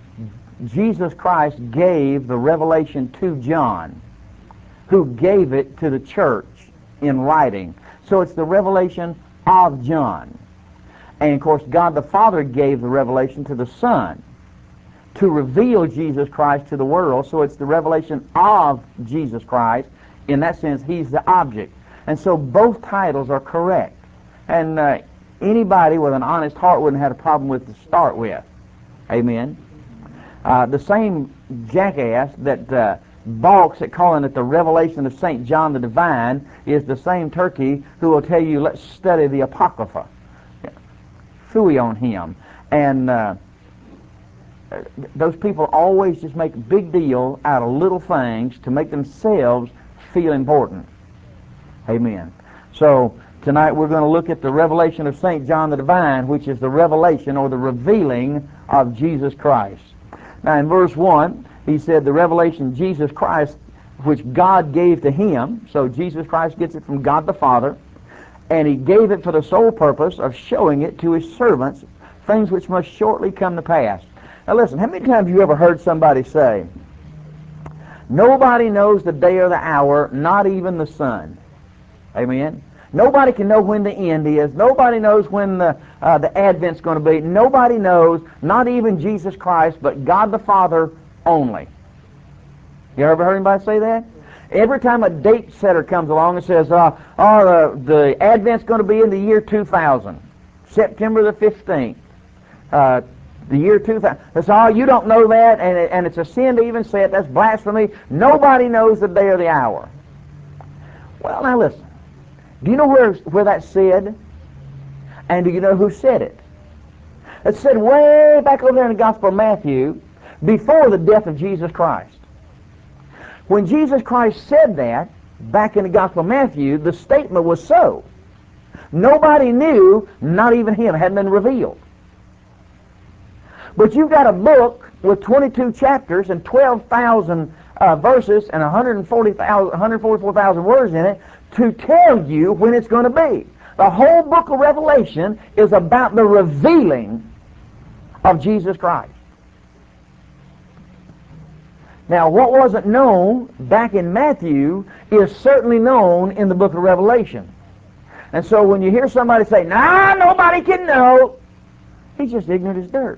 Speaker 2: Jesus Christ gave the revelation to John, who gave it to the church in writing. So it's the revelation of John. And, of course, God the Father gave the revelation to the Son to reveal Jesus Christ to the world. So it's the revelation of Jesus Christ. In that sense, he's the object. And so both titles are correct. And anybody with an honest heart wouldn't have a problem with to start with. Amen. The same jackass that balks at calling it the revelation of St. John the Divine is the same turkey who will tell you, let's study the Apocrypha. Phooey on him. And those people always just make a big deal out of little things to make themselves feel important. Amen. So tonight we're going to look at the revelation of St. John the Divine, which is the revelation or the revealing of Jesus Christ. Now in verse 1, he said the revelation of Jesus Christ, which God gave to him. So Jesus Christ gets it from God the Father, and he gave it for the sole purpose of showing it to his servants, things which must shortly come to pass. Now listen, how many times have you ever heard somebody say, nobody knows the day or the hour, not even the Son? Amen? Nobody can know when the end is. Nobody knows when the Advent's going to be. Nobody knows, not even Jesus Christ, but God the Father only. You ever heard anybody say that? Every time a date setter comes along and says, the Advent's going to be in the year 2000, September the 15th, the year 2000. That's you don't know that, and it's a sin to even say it. That's blasphemy. Nobody knows the day or the hour. Well, now listen. Do you know where that's said? And do you know who said it? It's said way back over there in the Gospel of Matthew, before the death of Jesus Christ. When Jesus Christ said that, back in the Gospel of Matthew, the statement was so. Nobody knew, not even him, it hadn't been revealed. But you've got a book with 22 chapters and 12,000 verses and 144,000 words in it to tell you when it's going to be. The whole book of Revelation is about the revealing of Jesus Christ. Now, what wasn't known back in Matthew is certainly known in the book of Revelation. And so when you hear somebody say, "Nah, nobody can know," he's just ignorant as dirt.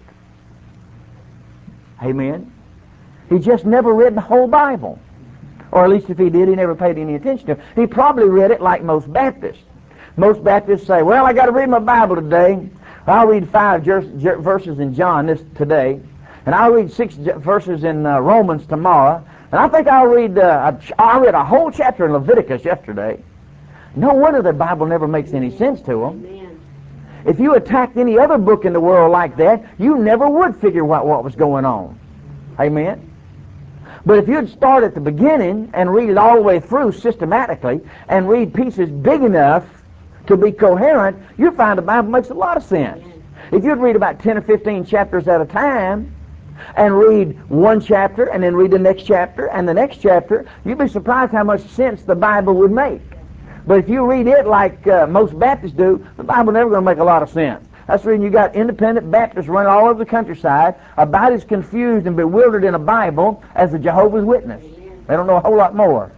Speaker 2: Amen? He just never read the whole Bible. Or at least if he did, he never paid any attention to it. He probably read it like most Baptists. Most Baptists say, "Well, I got to read my Bible today. I'll read 5 verses in John today, and I'll read 6 verses in Romans tomorrow, and I think I'll read a whole chapter in Leviticus yesterday." No wonder the Bible never makes any sense to them.
Speaker 3: Amen.
Speaker 2: If you attacked any other book in the world like that, you never would figure out what was going on. Amen? But if you'd start at the beginning and read it all the way through systematically and read pieces big enough to be coherent, you'll find the Bible makes a lot of sense. If you'd read about 10 or 15 chapters at a time and read one chapter and then read the next chapter and the next chapter, you'd be surprised how much sense the Bible would make. But if you read it like most Baptists do, the Bible's never going to make a lot of sense. That's the reason you got independent Baptists running all over the countryside, about as confused and bewildered in a Bible as the Jehovah's Witness. They don't know a whole lot more.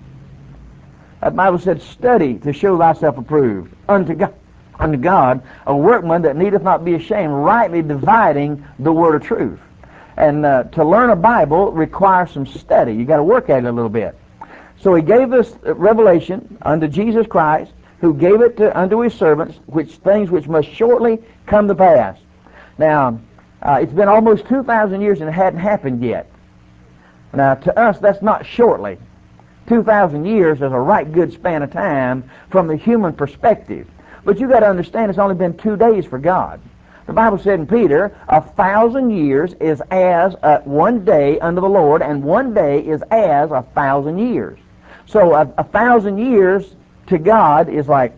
Speaker 2: That Bible said, "Study to show thyself approved unto God, a workman that needeth not be ashamed, rightly dividing the word of truth." And to learn a Bible requires some study. You got to work at it a little bit. So he gave us revelation unto Jesus Christ, who gave it unto his servants, things which must shortly come to pass. Now, it's been almost 2,000 years and it hadn't happened yet. Now, to us, that's not shortly. 2,000 years is a right good span of time from the human perspective. But you got to understand, it's only been 2 days for God. The Bible said in Peter, 1,000 years is as 1 day unto the Lord, and 1 day is as 1,000 years. So 1,000 years to God is like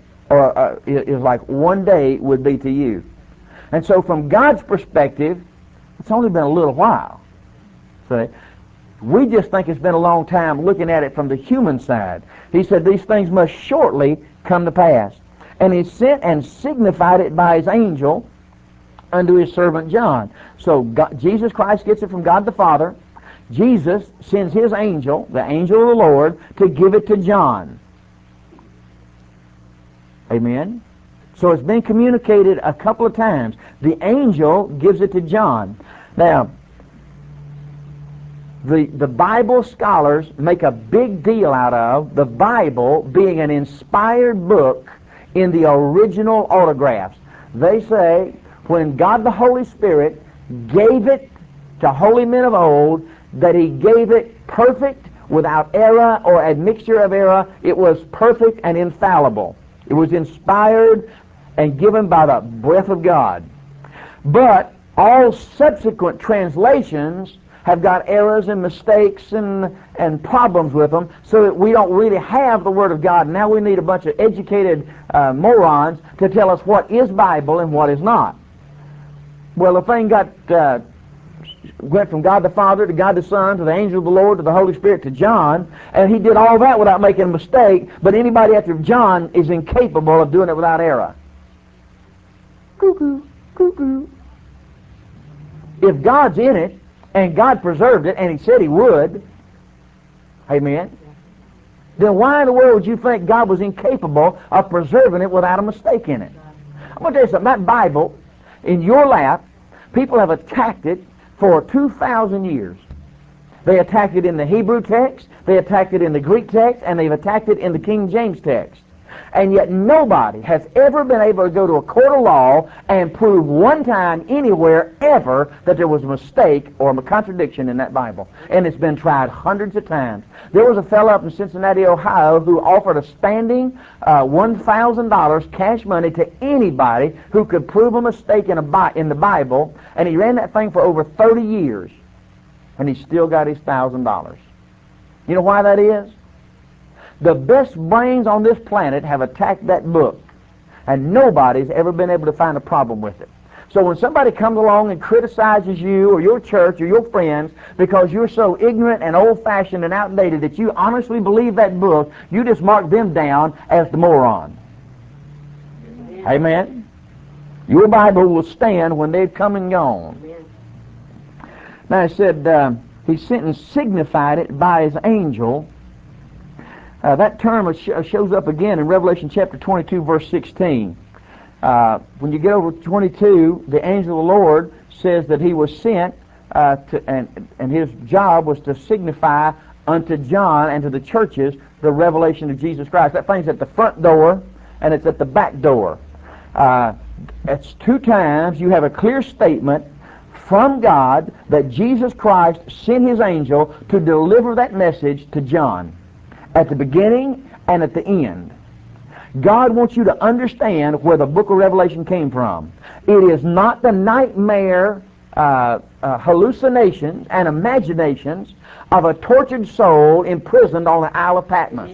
Speaker 2: 1 day would be to you. And so from God's perspective, it's only been a little while. See? We just think it's been a long time looking at it from the human side. He said these things must shortly come to pass. And he sent and signified it by his angel unto his servant John. So Jesus Christ gets it from God the Father. Jesus sends his angel, the angel of the Lord, to give it to John. Amen? So it's been communicated a couple of times. The angel gives it to John. Now, the Bible scholars make a big deal out of the Bible being an inspired book in the original autographs. They say when God the Holy Spirit gave it to holy men of old, that he gave it perfect, without error or admixture of error. It was perfect and infallible. It was inspired and given by the breath of God. But all subsequent translations have got errors and mistakes and problems with them, so that we don't really have the Word of God. Now we need a bunch of educated morons to tell us what is Bible and what is not. Well, the thing went from God the Father to God the Son to the angel of the Lord to the Holy Spirit to John, and he did all that without making a mistake, but anybody after John is incapable of doing it without error. Cuckoo, cuckoo. If God's in it, and God preserved it, and he said he would, amen, then why in the world would you think God was incapable of preserving it without a mistake in it? I'm going to tell you something. That Bible, in your lap, people have attacked it for 2,000 years. They attacked it in the Hebrew text, they attacked it in the Greek text, and they've attacked it in the King James text. And yet nobody has ever been able to go to a court of law and prove one time anywhere ever that there was a mistake or a contradiction in that Bible. And it's been tried hundreds of times. There was a fellow up in Cincinnati, Ohio, who offered a standing $1,000 cash money to anybody who could prove a mistake in the Bible, and he ran that thing for over 30 years, and he still got his $1,000. You know why that is? The best brains on this planet have attacked that book, and nobody's ever been able to find a problem with it. So when somebody comes along and criticizes you or your church or your friends because you're so ignorant and old-fashioned and outdated that you honestly believe that book, you just mark them down as the moron. Amen? Your Bible will stand when they've come and gone. Now it said he sent and signified it by his angel. That term shows up again in Revelation chapter 22, verse 16. When you get over 22, the angel of the Lord says that he was sent, and his job was to signify unto John and to the churches the revelation of Jesus Christ. That thing's at the front door, and it's at the back door. It's 2 times you have a clear statement from God that Jesus Christ sent his angel to deliver that message to John, at the beginning and at the end. God wants you to understand where the book of Revelation came from. It is not the nightmare hallucinations and imaginations of a tortured soul imprisoned on the Isle of Patmos.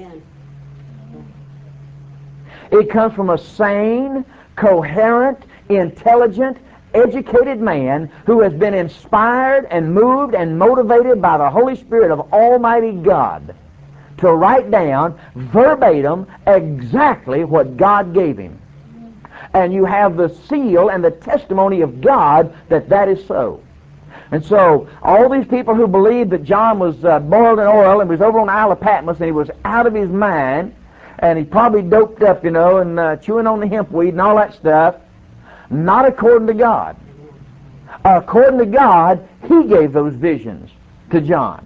Speaker 2: It comes from a sane, coherent, intelligent, educated man who has been inspired and moved and motivated by the Holy Spirit of Almighty God to write down verbatim exactly what God gave him. And you have the seal and the testimony of God that that is so. And so, all these people who believed that John was boiled in oil and was over on the Isle of Patmos and he was out of his mind, and he probably doped up, and chewing on the hempweed and all that stuff, not according to God. According to God, he gave those visions to John.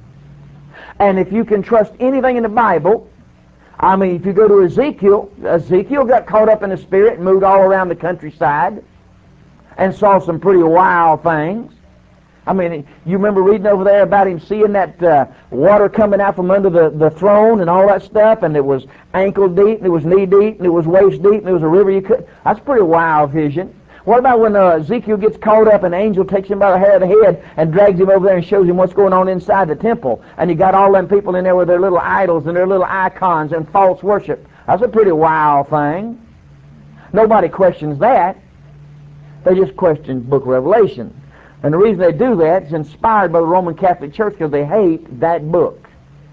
Speaker 2: And if you can trust anything in the Bible, I mean, if you go to Ezekiel got caught up in the Spirit and moved all around the countryside and saw some pretty wild things. I mean, you remember reading over there about him seeing that water coming out from under the throne and all that stuff, and it was ankle deep, and it was knee deep, and it was waist deep, and there was a river you could... That's a pretty wild vision. What about when Ezekiel gets caught up and an angel takes him by the hair of the head and drags him over there and shows him what's going on inside the temple, and you got all them people in there with their little idols and their little icons and false worship? That's a pretty wild thing. Nobody questions that. They just question the book of Revelation. And the reason they do that is inspired by the Roman Catholic Church, because they hate that book.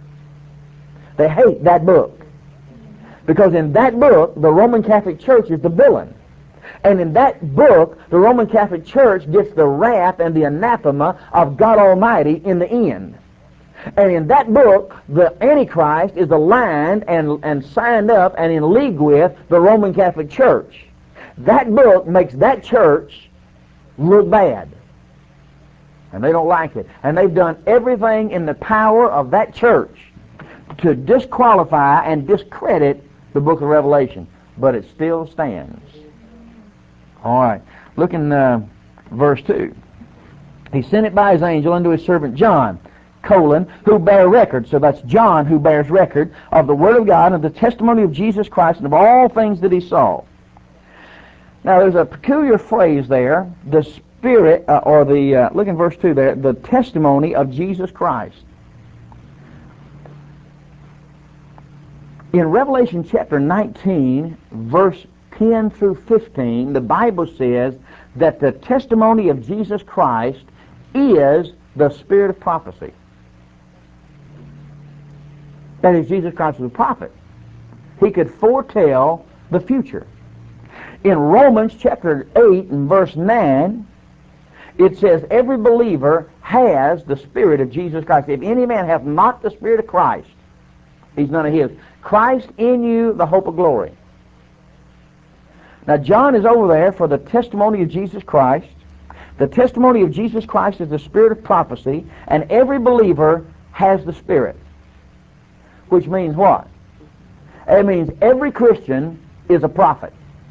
Speaker 2: They hate that book. Because in that book, the Roman Catholic Church is the villain. And in that book, the Roman Catholic Church gets the wrath and the anathema of God Almighty in the end. And in that book, the Antichrist is aligned and signed up and in league with the Roman Catholic Church. That book makes that church look bad. And they don't like it. And they've done everything in the power of that church to disqualify and discredit the book of Revelation. But it still stands. All right. Look in verse 2. He sent it by his angel unto his servant John, who bare record. So that's John who bears record of the Word of God and the testimony of Jesus Christ and of all things that he saw. Now there's a peculiar phrase there, the Spirit, look in verse 2 there, the testimony of Jesus Christ. In Revelation chapter 19, verse 10 through 15, the Bible says that the testimony of Jesus Christ is the spirit of prophecy. That is, Jesus Christ was a prophet. He could foretell the future. In Romans chapter 8 and verse 9, it says, every believer has the Spirit of Jesus Christ. If any man hath not the Spirit of Christ, he's none of his. Christ in you, the hope of glory. Now, John is over there for the testimony of Jesus Christ. The testimony of Jesus Christ is the spirit of prophecy, and every believer has the Spirit. Which means what? It means every Christian is a prophet.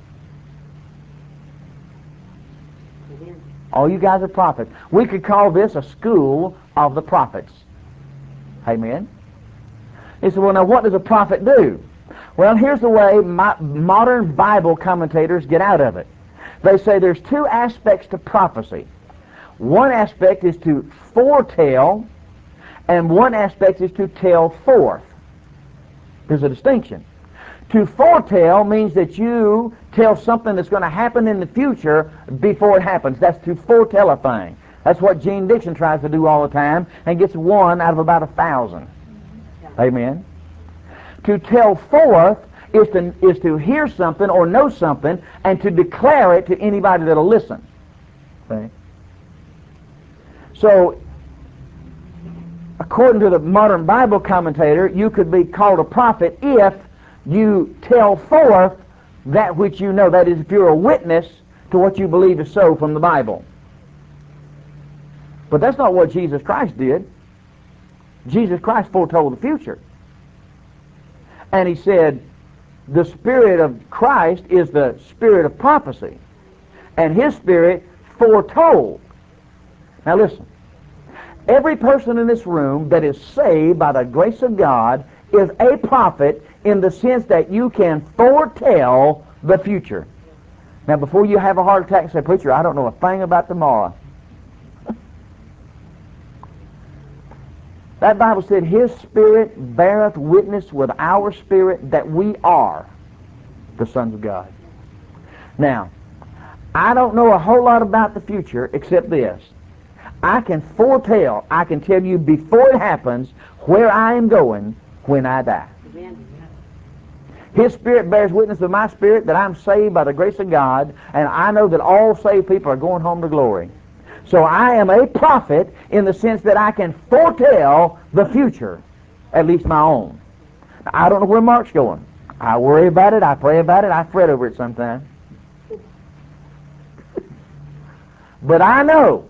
Speaker 2: All you guys are prophets. We could call this a school of the prophets. Amen? He said, well, now what does a prophet do? Well, here's the way modern Bible commentators get out of it. They say there's 2 aspects to prophecy. One aspect is to foretell, and one aspect is to tell forth. There's a distinction. To foretell means that you tell something that's going to happen in the future before it happens. That's to foretell a thing. That's what Gene Dixon tries to do all the time and gets 1 out of about 1,000. Amen. To tell forth is to hear something or know something and to declare it to anybody that'll listen. Okay? So, according to the modern Bible commentator, you could be called a prophet if you tell forth that which you know. That is, if you're a witness to what you believe is so from the Bible. But that's not what Jesus Christ did. Jesus Christ foretold the future. And he said, the Spirit of Christ is the Spirit of prophecy. And His Spirit foretold. Now listen. Every person in this room that is saved by the grace of God is a prophet in the sense that you can foretell the future. Now before you have a heart attack and say, preacher, I don't know a thing about tomorrow. That Bible said, His Spirit beareth witness with our spirit that we are the sons of God. Now, I don't know a whole lot about the future except this. I can foretell, I can tell you before it happens where I am going when I die. Amen. His Spirit bears witness with my spirit that I'm saved by the grace of God, and I know that all saved people are going home to glory. So I am a prophet in the sense that I can foretell the future, at least my own. I don't know where Mark's going. I worry about it, I pray about it, I fret over it sometimes. But I know,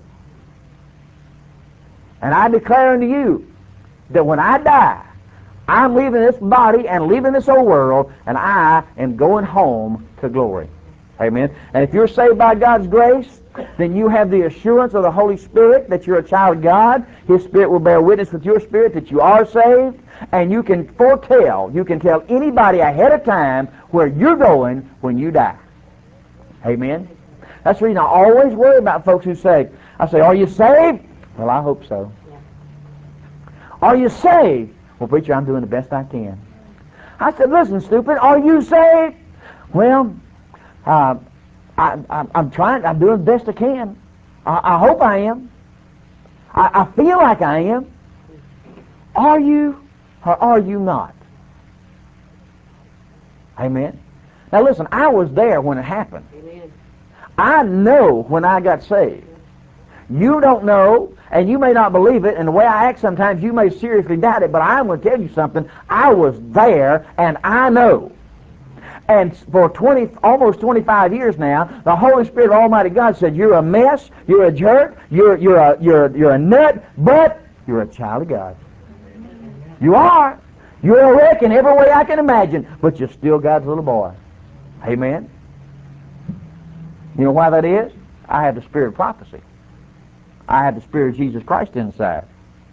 Speaker 2: and I declare unto you, that when I die, I'm leaving this body and leaving this old world, and I am going home to glory. Amen. And if you're saved by God's grace, then you have the assurance of the Holy Spirit that you're a child of God. His Spirit will bear witness with your spirit that you are saved, and you can foretell, you can tell anybody ahead of time where you're going when you die. Amen. That's the reason I always worry about folks who say, are you saved? Well, I hope so. Yeah. Are you saved? Well, preacher, I'm doing the best I can. I said, listen, stupid, are you saved? Well, I'm trying, I'm doing the best I can. I hope I am. I feel like I am. Are you or are you not? Amen. Now listen, I was there when it happened. Amen. I know when I got saved. You don't know, and you may not believe it, and the way I act sometimes you may seriously doubt it, but I'm going to tell you something. I was there, and I know. And for almost 25 years now, the Holy Spirit of Almighty God said, you're a mess, you're a jerk, you're a nut, but you're a child of God. You are. You're a wreck in every way I can imagine, but you're still God's little boy. Amen. You know why that is? I have the spirit of prophecy. I have the Spirit of Jesus Christ inside.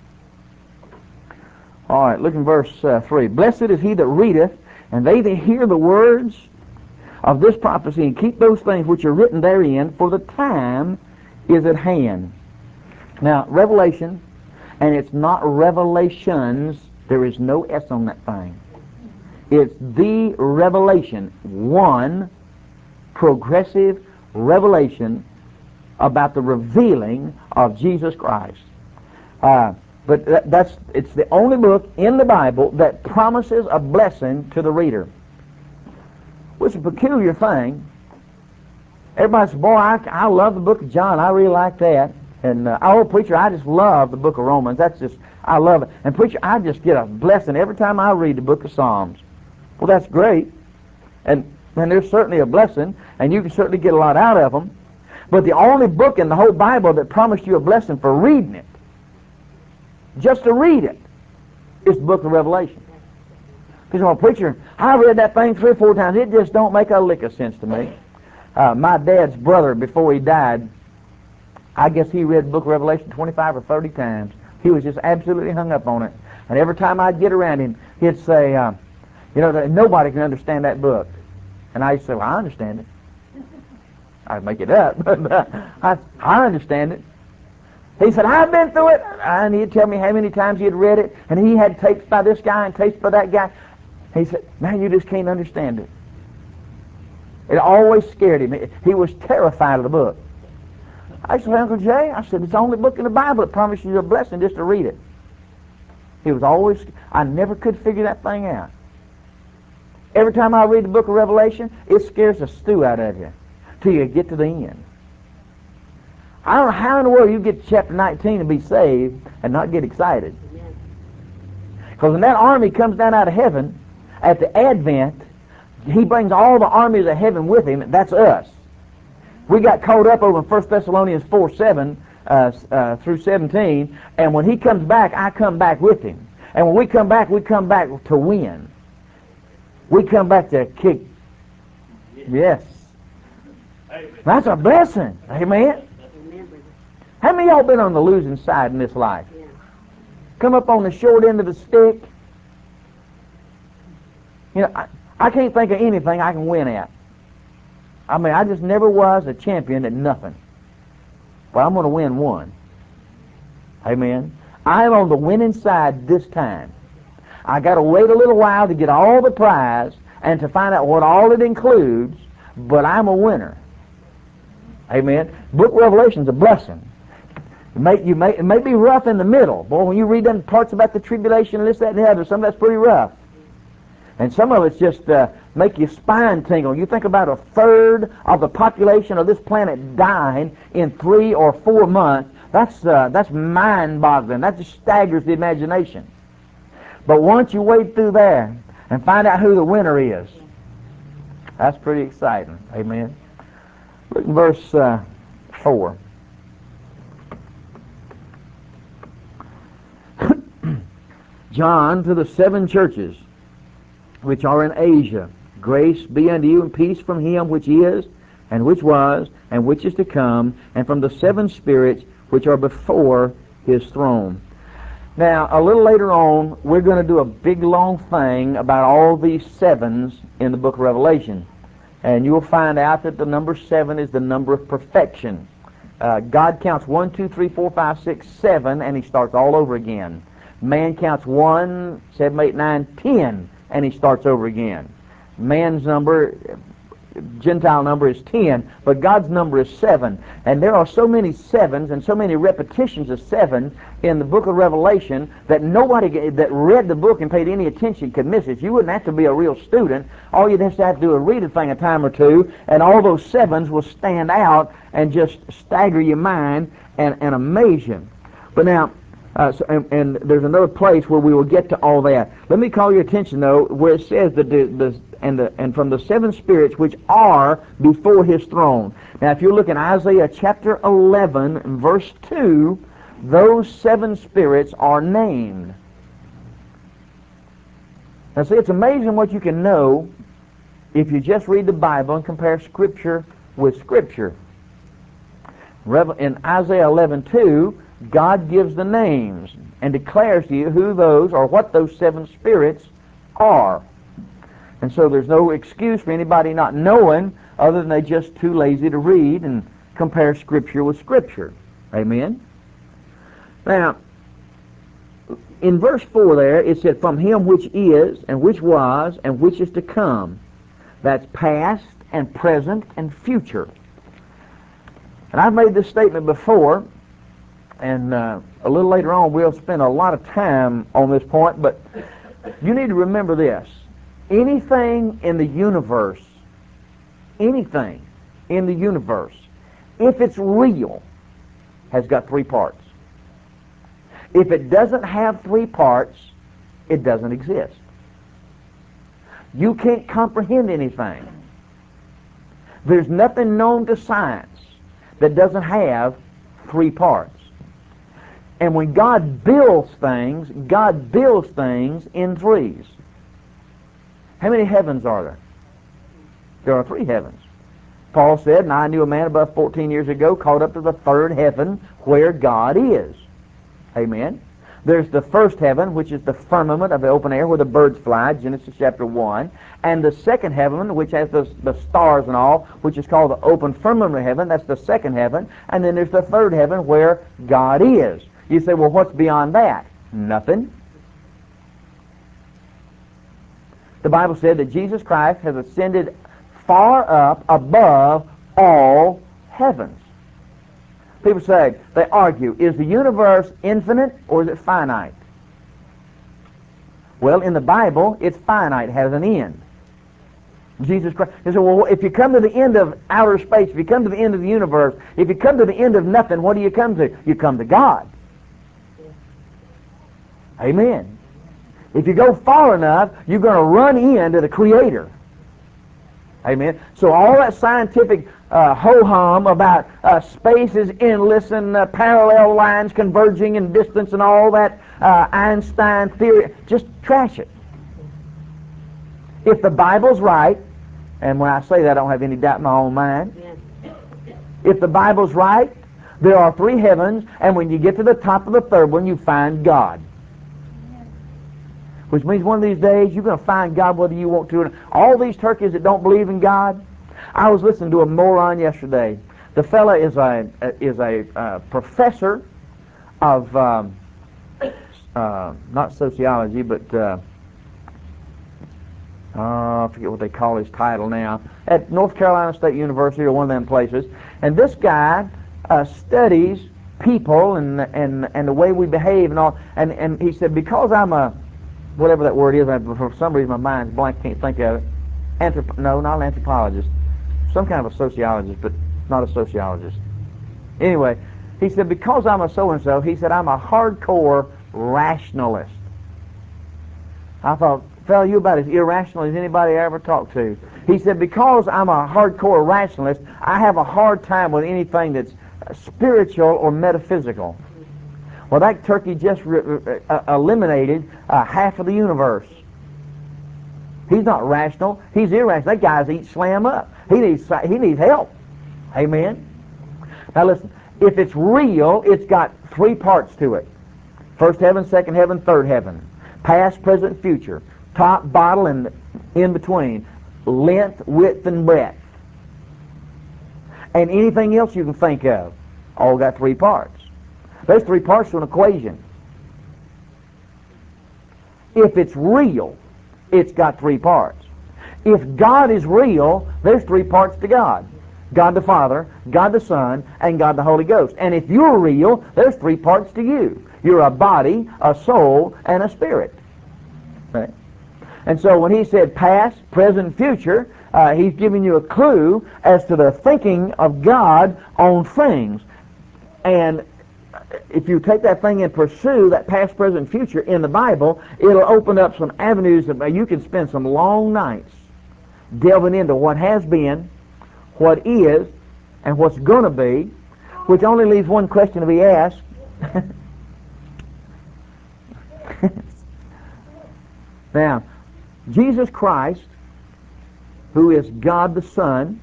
Speaker 2: All right, look in verse 3. Blessed is he that readeth, and they that hear the words of this prophecy, and keep those things which are written therein, for the time is at hand. Now, Revelation, and it's not Revelations, there is no S on that thing. It's the revelation, one progressive revelation about the revealing of Jesus Christ. But it's the only book in the Bible that promises a blessing to the reader. Which is a peculiar thing. Everybody says, boy, I love the book of John. I really like that. And, preacher, I just love the book of Romans. I love it. And, preacher, I just get a blessing every time I read the book of Psalms. Well, that's great. And there's certainly a blessing, and you can certainly get a lot out of them. But the only book in the whole Bible that promised you a blessing for reading it, just to read it, is the book of Revelation. Because, well, preacher, I read that thing 3 or 4 times. It just don't make a lick of sense to me. My dad's brother, before he died, I guess he read the book of Revelation 25 or 30 times. He was just absolutely hung up on it. And every time I'd get around him, he'd say, nobody can understand that book. And I'd say, well, I understand it. I'd make it up, but I understand it. He said, I've been through it. And he'd tell me how many times he had read it, and he had tapes by this guy and tapes by that guy. He said, man, you just can't understand it. It always scared him. He was terrified of the book. I said, Uncle Jay, I said, it's the only book in the Bible that promises you a blessing just to read it. He was always, I never could figure that thing out. Every time I read the book of Revelation, it scares the stew out of you till you get to the end. I don't know how in the world you get to chapter 19 and be saved and not get excited. Because when that army comes down out of heaven, at the Advent, he brings all the armies of heaven with him. That's us. We got caught up over in 1 Thessalonians 4:7 through 17, and when he comes back, I come back with him. And when we come back to win. We come back to kick. Yes. That's a blessing. Amen. How many of y'all been on the losing side in this life? Come up on the short end of the stick. You know, I can't think of anything I can win at. I mean, I just never was a champion at nothing. But I'm going to win one. Amen. I'm on the winning side this time. I got to wait a little while to get all the prize and to find out what all it includes, but I'm a winner. Amen. Book of Revelation's a blessing. It may be rough in the middle. Boy, when you read them parts about the tribulation and this, that, and the other, some of that's pretty rough. And some of it's just make your spine tingle. You think about a third of the population of this planet dying in 3 or 4 months. That's mind-boggling. That just staggers the imagination. But once you wade through there and find out who the winner is, that's pretty exciting. Amen. Look in verse 4. John, to the 7 churches which are in Asia, grace be unto you and peace from him which is, and which was, and which is to come, and from the 7 spirits which are before his throne. Now, a little later on, we're going to do a big, long thing about all these 7s in the book of Revelation. And you'll find out that the number 7 is the number of perfection. God counts 1, 2, 3, 4, 5, 6, 7, and he starts all over again. Man counts 1, 7, 8, 9, 10, and he starts over again. Man's number, Gentile number, is 10, but God's number is 7. And there are so many 7s and so many repetitions of 7 in the book of Revelation that nobody that read the book and paid any attention could miss it. You wouldn't have to be a real student. All you'd have to do is read a thing a time or two, and all those 7s will stand out and just stagger your mind and amaze you. But now, and there's another place where we will get to all that. Let me call your attention, though, where it says that and from the 7 spirits which are before his throne. Now, if you look in Isaiah chapter 11, and verse 2, those 7 spirits are named. Now, see, it's amazing what you can know if you just read the Bible and compare Scripture with Scripture. In Isaiah 11:2, God gives the names and declares to you who those or what those 7 spirits are. And so there's no excuse for anybody not knowing other than they're just too lazy to read and compare Scripture with Scripture. Amen? Now, in verse 4 there, it said, from him which is, and which was, and which is to come. That's past and present and future. And I've made this statement before, and a little later on we'll spend a lot of time on this point, but you need to remember this. Anything in the universe, if it's real, has got 3 parts. If it doesn't have 3 parts, it doesn't exist. You can't comprehend anything. There's nothing known to science that doesn't have 3 parts. And when God builds things in 3s. How many heavens are there? There are 3 heavens. Paul said, and I knew a man about 14 years ago called up to the 3rd heaven where God is. Amen. There's the 1st heaven, which is the firmament of the open air where the birds fly, Genesis chapter 1. And the 2nd heaven, which has the stars and all, which is called the open firmament of heaven. That's the 2nd heaven. And then there's the 3rd heaven where God is. You say, well, what's beyond that? Nothing. The Bible said that Jesus Christ has ascended far up above all heavens. People say, they argue, is the universe infinite or is it finite? Well, in the Bible, it's finite, it has an end. Jesus Christ. They say, well, if you come to the end of outer space, if you come to the end of the universe, if you come to the end of nothing, what do you come to? You come to God. Amen. If you go far enough, you're going to run into the Creator. Amen. So all that scientific ho-hum about space is endless and parallel lines converging in distance and all that Einstein theory, just trash it. If the Bible's right, and when I say that I don't have any doubt in my own mind, if the Bible's right, there are 3 heavens, and when you get to the top of the 3rd one, you find God. Which means one of these days you're going to find God whether you want to. And all these turkeys that don't believe in God, I was listening to a moron yesterday. The fella is a professor of not sociology, but I forget what they call his title now, at North Carolina State University or one of them places. And this guy studies people and the way we behave and all. And he said, because I'm a whatever that word is, for some reason my mind's blank, can't think of it. No, not an anthropologist. Some kind of a sociologist, but not a sociologist. Anyway, he said, because I'm a so-and-so, he said, I'm a hardcore rationalist. I thought, fella, you're about as irrational as anybody I ever talked to. He said, because I'm a hardcore rationalist, I have a hard time with anything that's spiritual or metaphysical. Well, that turkey just eliminated half of the universe. He's not rational. He's irrational. That guy's eat slam up. He needs help. Amen? Now listen, if it's real, it's got 3 parts to it. 1st heaven, 2nd heaven, 3rd heaven. Past, present, future. Top, bottom, and in between. Length, width, and breadth. And anything else you can think of. All got 3 parts. There's 3 parts to an equation. If it's real, it's got 3 parts. If God is real, there's 3 parts to God. God the Father, God the Son, and God the Holy Ghost. And if you're real, there's 3 parts to you. You're a body, a soul, and a spirit. Right? And so when he said past, present, future, he's giving you a clue as to the thinking of God on things. And if you take that thing and pursue that past, present, future in the Bible, it'll open up some avenues that you can spend some long nights delving into what has been, what is, and what's going to be, which only leaves one question to be asked. Now, Jesus Christ, who is God the Son,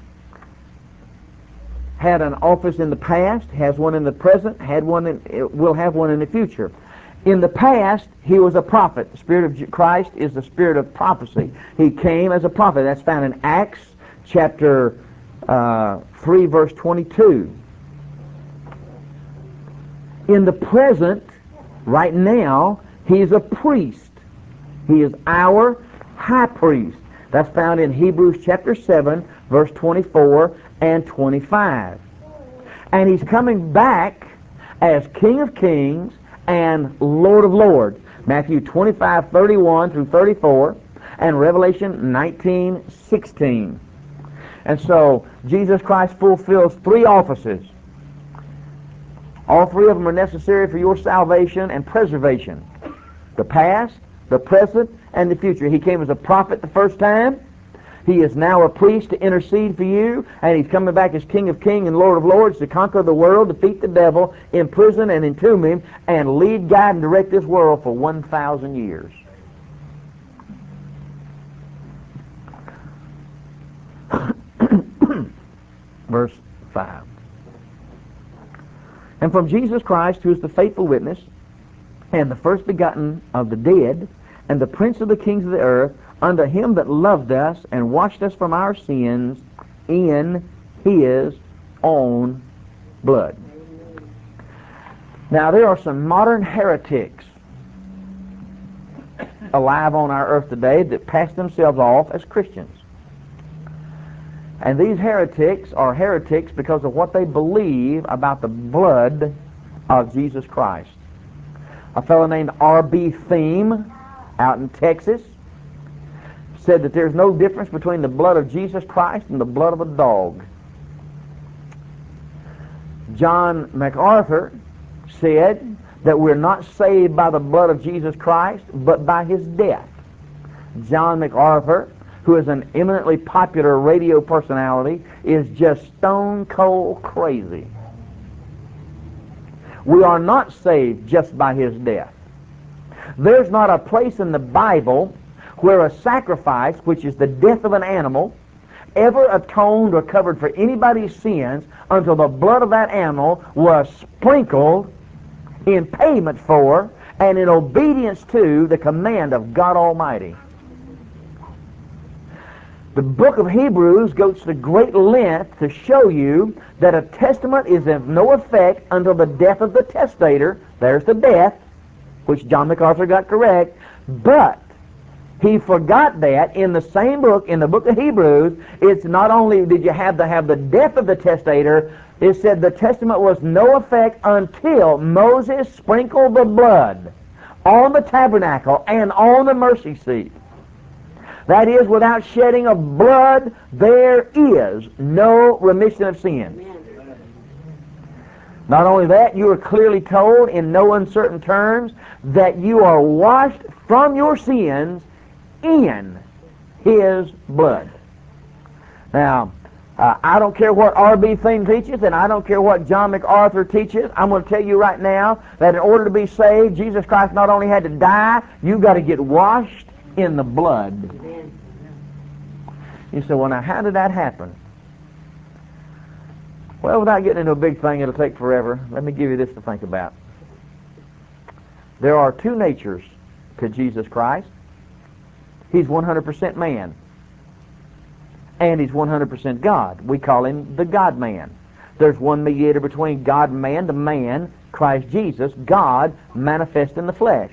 Speaker 2: had an office in the past, has one in the present, will have one in the future. In the past, he was a prophet. The Spirit of Christ is the spirit of prophecy. He came as a prophet. That's found in Acts chapter 3, verse 22. In the present, right now, he is a priest. He is our high priest. That's found in Hebrews chapter 7, verse 24 and 25. And he's coming back as King of Kings and Lord of Lords. Matthew 25, 31 through 34, and Revelation 19, 16. And so, Jesus Christ fulfills 3 offices. All 3 of them are necessary for your salvation and preservation. The past, the present, and the future. He came as a prophet the first time. He is now a priest to intercede for you, and he's coming back as King of Kings and Lord of Lords to conquer the world, defeat the devil, imprison and entomb him, and lead, guide, and direct this world for 1,000 years. Verse 5. And from Jesus Christ, who is the faithful witness, and the first begotten of the dead, and the prince of the kings of the earth, unto him that loved us and washed us from our sins in his own blood. Now, there are some modern heretics alive on our earth today that pass themselves off as Christians. And these heretics are heretics because of what they believe about the blood of Jesus Christ. A fellow named R.B. Thiem out in Texas said that there's no difference between the blood of Jesus Christ and the blood of a dog. John MacArthur said that we're not saved by the blood of Jesus Christ, but by his death. John MacArthur, who is an eminently popular radio personality, is just stone cold crazy. We are not saved just by his death. There's not a place in the Bible where a sacrifice, which is the death of an animal, ever atoned or covered for anybody's sins until the blood of that animal was sprinkled in payment for and in obedience to the command of God Almighty. The book of Hebrews goes to great length to show you that a testament is of no effect until the death of the testator. There's the death, which John MacArthur got correct, but he forgot that in the same book, in the book of Hebrews, it's not only did you have to have the death of the testator, it said the testament was no effect until Moses sprinkled the blood on the tabernacle and on the mercy seat. That is, without shedding of blood, there is no remission of sins. Not only that, you are clearly told in no uncertain terms that you are washed from your sins in his blood. Now, I don't care what R.B. Thiem teaches, and I don't care what John MacArthur teaches. I'm going to tell you right now that in order to be saved, Jesus Christ not only had to die, you've got to get washed in the blood. You say, well, now, how did that happen? Well, without getting into a big thing, it'll take forever. Let me give you this to think about. There are two natures to Jesus Christ. He's 100% man, and he's 100% God. We call him the God-man. There's one mediator between God and man, the man, Christ Jesus, God manifest in the flesh.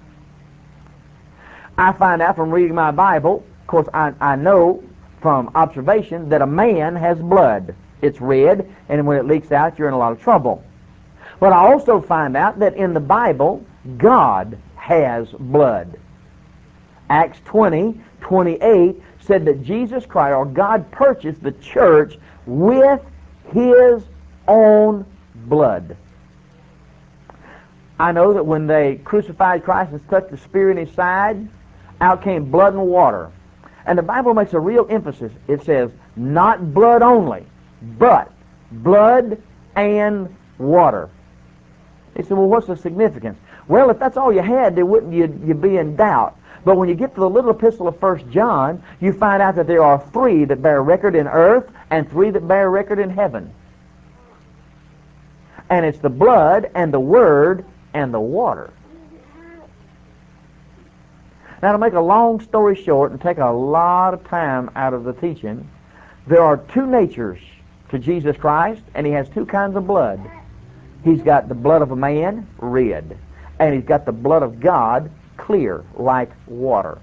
Speaker 2: I find out from reading my Bible, of course, I know from observation that a man has blood. It's red, and when it leaks out, you're in a lot of trouble. But I also find out that in the Bible, God has blood. Acts 20:28 said that Jesus Christ, or God, purchased the church with his own blood. I know that when they crucified Christ and stuck the spear in his side, out came blood and water. And the Bible makes a real emphasis. It says, not blood only, but blood and water. They said, well, what's the significance? Well, if that's all you had, then wouldn't you be in doubt? But when you get to the little epistle of 1 John, you find out that there are 3 that bear record in earth and 3 that bear record in heaven. And it's the blood and the word and the water. Now, to make a long story short and take a lot of time out of the teaching, there are 2 natures to Jesus Christ, and he has 2 kinds of blood. He's got the blood of a man, red, and he's got the blood of God, clear, like water.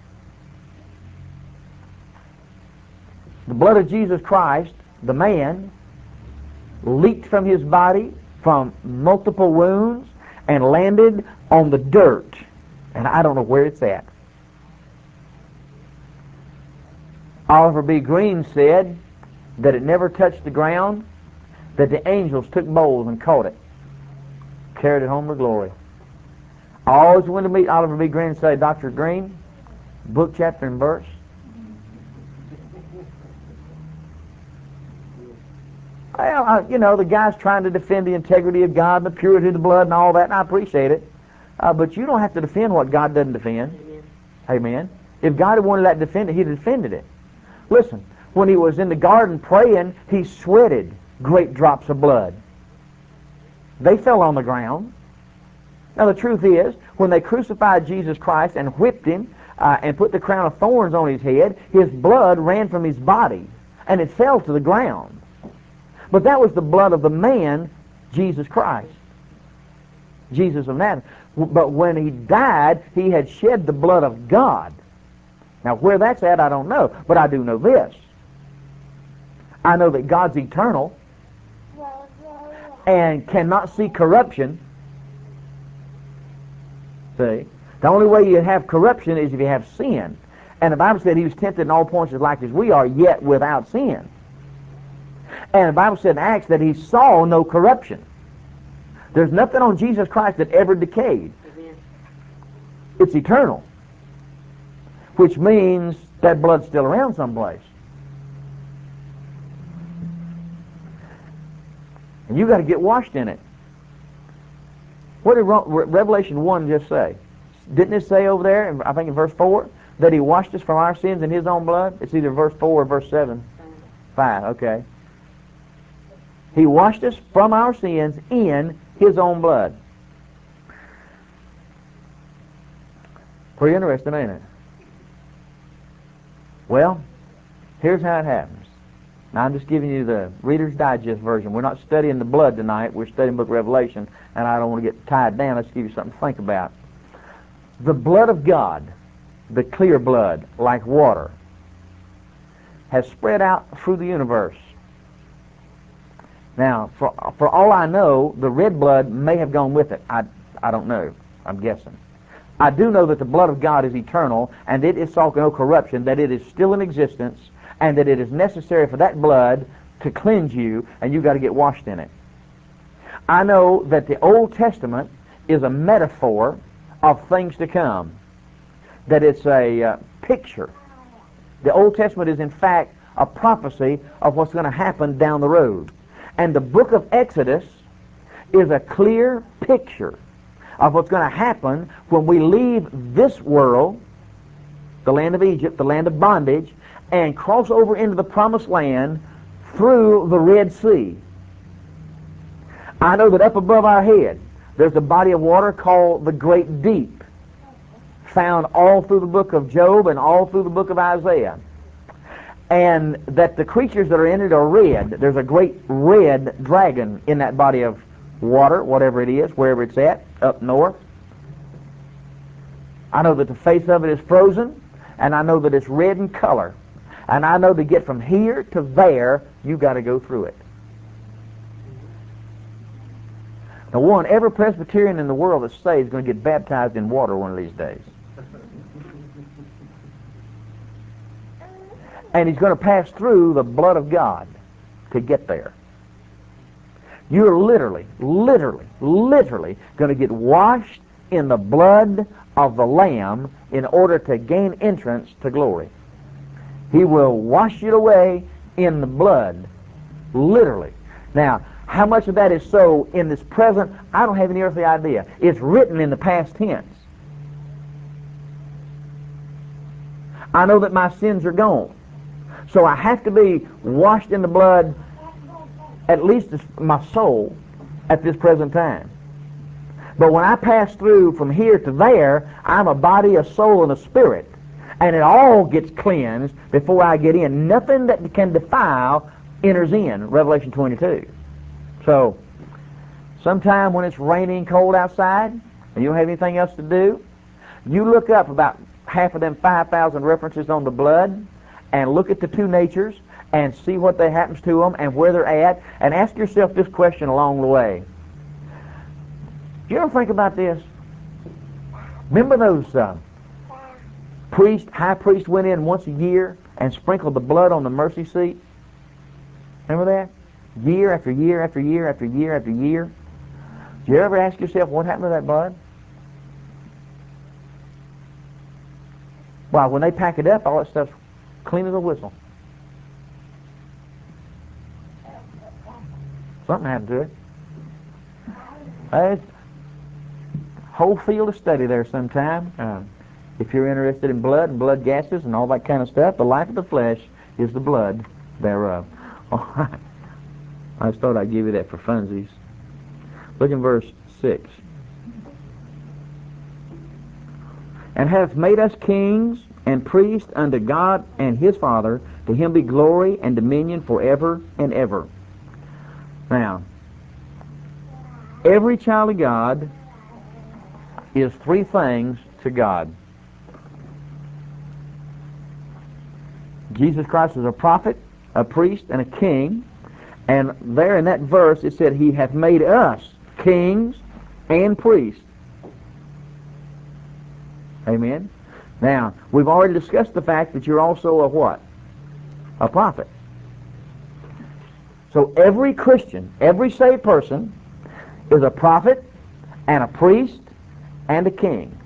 Speaker 2: The blood of Jesus Christ, the man, leaked from his body from multiple wounds and landed on the dirt. And I don't know where it's at. Oliver B. Green said that it never touched the ground, that the angels took bowls and caught it, carried it home to glory. I always wanted to meet Oliver B. Green and say, Dr. Green, book, chapter, and verse. Well, the guy's trying to defend the integrity of God and the purity of the blood and all that, and I appreciate it. But you don't have to defend what God doesn't defend. Amen. If God had wanted that defended, he'd have defended it. Listen, when he was in the garden praying, he sweated great drops of blood. They fell on the ground. Now the truth is, when they crucified Jesus Christ and whipped him and put the crown of thorns on his head, his blood ran from his body and it fell to the ground. But that was the blood of the man, Jesus Christ, Jesus of Nazareth. But when he died, he had shed the blood of God. Now where that's at, I don't know, but I do know this. I know that God's eternal and cannot see corruption. See? The only way you have corruption is if you have sin. And the Bible said he was tempted in all points as like as we are, yet without sin. And the Bible said in Acts that he saw no corruption. There's nothing on Jesus Christ that ever decayed. It's eternal. Which means that blood's still around someplace. And you got to get washed in it. What did Revelation 1 just say? Didn't it say over there, I think in verse 4, that he washed us from our sins in his own blood? It's either verse 4 or verse 7. 5, okay. He washed us from our sins in his own blood. Pretty interesting, ain't it? Well, here's how it happens. Now, I'm just giving you the Reader's Digest version. We're not studying the blood tonight. We're studying Book of Revelation, and I don't want to get tied down. Let's give you something to think about. The blood of God, the clear blood, like water, has spread out through the universe. Now, for all I know, the red blood may have gone with it. I don't know. I'm guessing. I do know that the blood of God is eternal, and it is saw no corruption, that it is still in existence, and that it is necessary for that blood to cleanse you, and you've got to get washed in it. I know that the Old Testament is a metaphor of things to come, that it's a picture. The Old Testament is, in fact, a prophecy of what's going to happen down the road. And the book of Exodus is a clear picture of what's going to happen when we leave this world, the land of Egypt, the land of bondage, and cross over into the promised land through the Red Sea. I know that up above our head there's a body of water called the Great Deep, found all through the book of Job and all through the book of Isaiah. And that the creatures that are in it are red. There's a great red dragon in that body of water, whatever it is, wherever it's at, up north. I know that the face of it is frozen, and I know that it's red in color. And I know to get from here to there, you've got to go through it. Now, every Presbyterian in the world that's saved is going to get baptized in water one of these days. And he's going to pass through the blood of God to get there. You're literally going to get washed in the blood of the Lamb in order to gain entrance to glory. He will wash you away in the blood, literally. Now, how much of that is so in this present, I don't have any earthly idea. It's written in the past tense. I know that my sins are gone. So I have to be washed in the blood, at least my soul, at this present time. But when I pass through from here to there, I'm a body, a soul, and a spirit. And it all gets cleansed before I get in. Nothing that can defile enters in, Revelation 22. So, sometime when it's raining cold outside, and you don't have anything else to do, you look up about half of them 5,000 references on the blood, and look at the two natures, and see what that happens to them, and where they're at, and ask yourself this question along the way. Do you ever think about this? Remember those high priest went in once a year and sprinkled the blood on the mercy seat? Remember that? Year after year after year after year after year. Do you ever ask yourself what happened to that blood? Well, when they pack it up, all that stuff's clean as a whistle. Something happened to it. It's a whole field of study there sometime. If you're interested in blood and blood gases and all that kind of stuff, the life of the flesh is the blood thereof. All right. I just thought I'd give you that for funsies. Look in verse 6. And hath made us kings and priests unto God and his Father. To him be glory and dominion forever and ever. Now, every child of God is three things to God. Jesus Christ is a prophet, a priest, and a king. And there in that verse it said, He hath made us kings and priests. Amen? Now, we've already discussed the fact that you're also a what? A prophet. So every Christian, every saved person is a prophet and a priest and a king.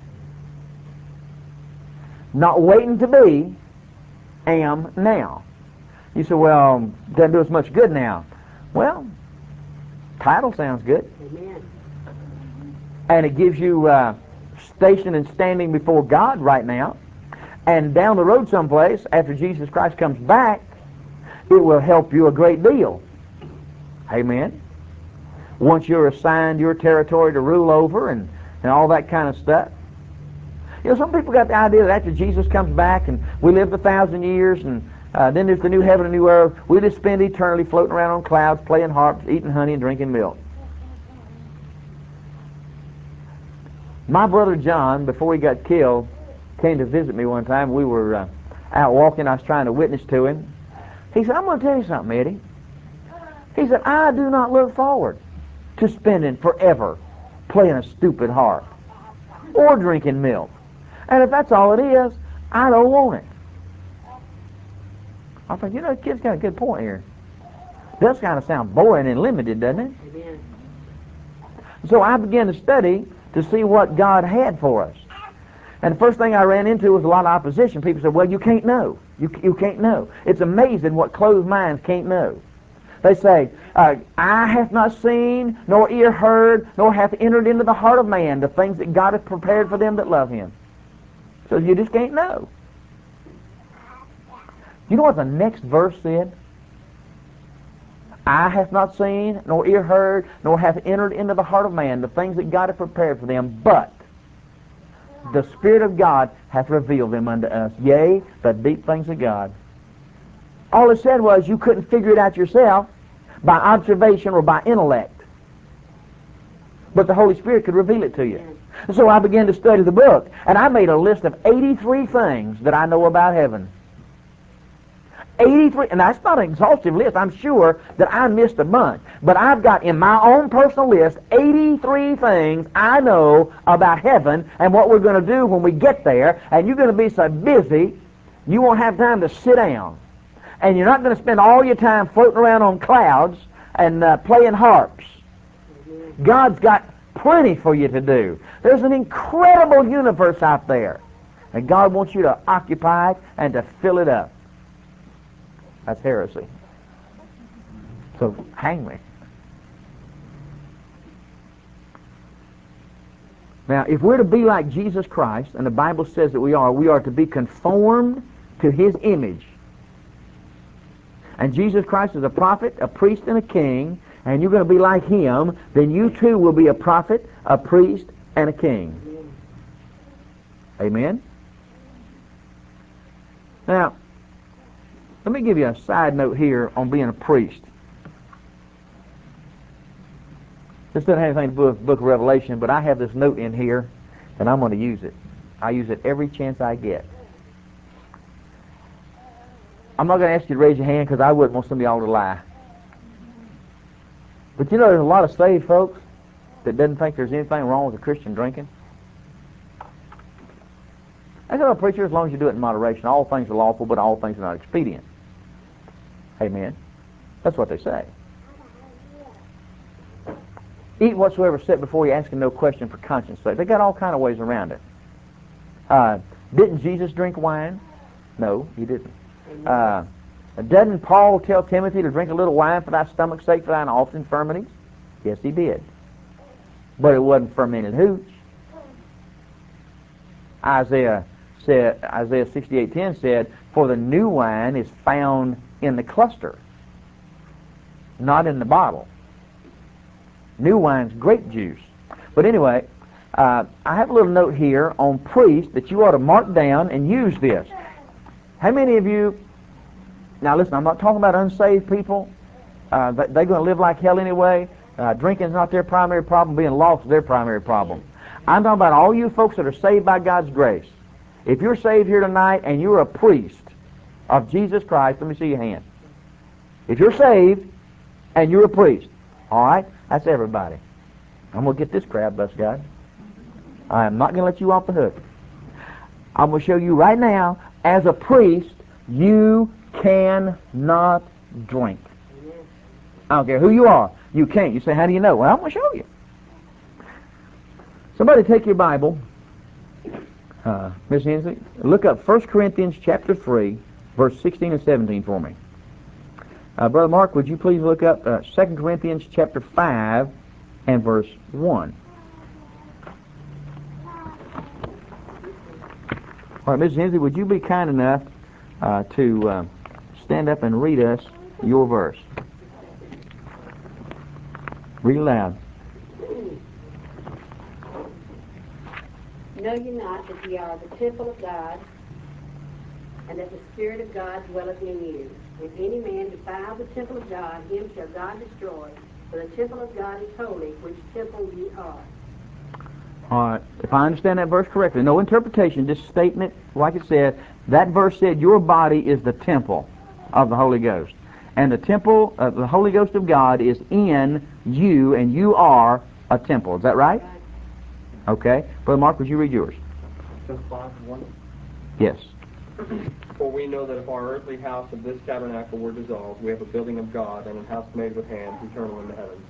Speaker 2: Not waiting to be, am now. You say, well, doesn't do us much good now. Well, title sounds good.
Speaker 3: Amen.
Speaker 2: And it gives you station and standing before God right now. And down the road someplace, after Jesus Christ comes back, it will help you a great deal. Amen. Once you're assigned your territory to rule over and all that kind of stuff. You know, some people got the idea that after Jesus comes back and we live 1,000 years and then there's the new heaven and new earth, we just spend eternity floating around on clouds, playing harps, eating honey, and drinking milk. My brother John, before he got killed, came to visit me one time. We were out walking. I was trying to witness to him. He said, I'm going to tell you something, Eddie. He said, I do not look forward to spending forever playing a stupid harp or drinking milk. And if that's all it is, I don't want it. I think, you know, the kid's got a good point here. Does kind of sound boring and limited, doesn't it?
Speaker 3: Amen.
Speaker 2: So I began to study to see what God had for us. And the first thing I ran into was a lot of opposition. People said, well, you can't know. You can't know. It's amazing what closed minds can't know. They say, eye hath not seen, nor ear heard, nor hath entered into the heart of man the things that God hath prepared for them that love Him. So you just can't know. You know what the next verse said? Eye hath not seen, nor ear heard, nor hath entered into the heart of man the things that God hath prepared for them, but the Spirit of God hath revealed them unto us. Yea, the deep things of God. All it said was you couldn't figure it out yourself by observation or by intellect. But the Holy Spirit could reveal it to you. And so I began to study the book, and I made a list of 83 things that I know about heaven. 83, and that's not an exhaustive list. I'm sure that I missed a bunch. But I've got in my own personal list 83 things I know about heaven and what we're going to do when we get there. And you're going to be so busy, you won't have time to sit down. And you're not going to spend all your time floating around on clouds and playing harps. God's got plenty for you to do. There's an incredible universe out there. And God wants you to occupy it and to fill it up. That's heresy. So hang me. Now, if we're to be like Jesus Christ, and the Bible says that we are to be conformed to His image. And Jesus Christ is a prophet, a priest, and a king, and you're going to be like Him, then you too will be a prophet, a priest, and a king. Amen? Now, let me give you a side note here on being a priest. This doesn't have anything to do with the book of Revelation, but I have this note in here, and I'm going to use it. I use it every chance I get. I'm not going to ask you to raise your hand because I wouldn't want some of y'all to lie. But you know, there's a lot of saved folks that doesn't think there's anything wrong with a Christian drinking. I tell a preacher, as long as you do it in moderation, all things are lawful, but all things are not expedient. Amen. That's what they say. Eat whatsoever set before you, asking no question for conscience sake. They got all kind of ways around it. Didn't Jesus drink wine? No, He didn't. Doesn't Paul tell Timothy to drink a little wine for thy stomach's sake, for thine oft infirmities? Yes, he did. But it wasn't fermented hooch. Isaiah 68:10 said, for the new wine is found in the cluster, not in the bottle. New wine's grape juice. But anyway, I have a little note here on priests that you ought to mark down and use this. How many of you, now listen, I'm not talking about unsaved people. They're going to live like hell anyway. Drinking's not their primary problem. Being lost is their primary problem. I'm talking about all you folks that are saved by God's grace. If you're saved here tonight and you're a priest of Jesus Christ, let me see your hand. If you're saved and you're a priest, all right, that's everybody. I'm going to get this crowd, bless God. I am not going to let you off the hook. I'm going to show you right now, as a priest, you cannot drink. I don't care who you are. You can't. You say, how do you know? Well, I'm going to show you. Somebody take your Bible. Miss Hensley, look up 1 Corinthians chapter 3, verse 16 and 17 for me. Brother Mark, would you please look up 2 Corinthians chapter 5 and verse 1. All right, Mrs. Hensley, would you be kind enough to stand up and read us your verse? Read aloud.
Speaker 3: Know ye not that ye are the temple of God, and that the Spirit of God dwelleth in you? If any man defile the temple of God, him shall God destroy. For the temple of God is holy, which temple ye are.
Speaker 2: All right. If I understand that verse correctly, no interpretation, just stating it like it said. That verse said your body is the temple of the Holy Ghost. And the temple of the Holy Ghost of God is in you, and you are a temple. Is that right? Okay. Brother Mark, would you read yours?
Speaker 4: Just 5:1.
Speaker 2: Yes.
Speaker 4: For we know that if our earthly house of this tabernacle were dissolved, we have a building of God and a house made with hands, eternal in the heavens.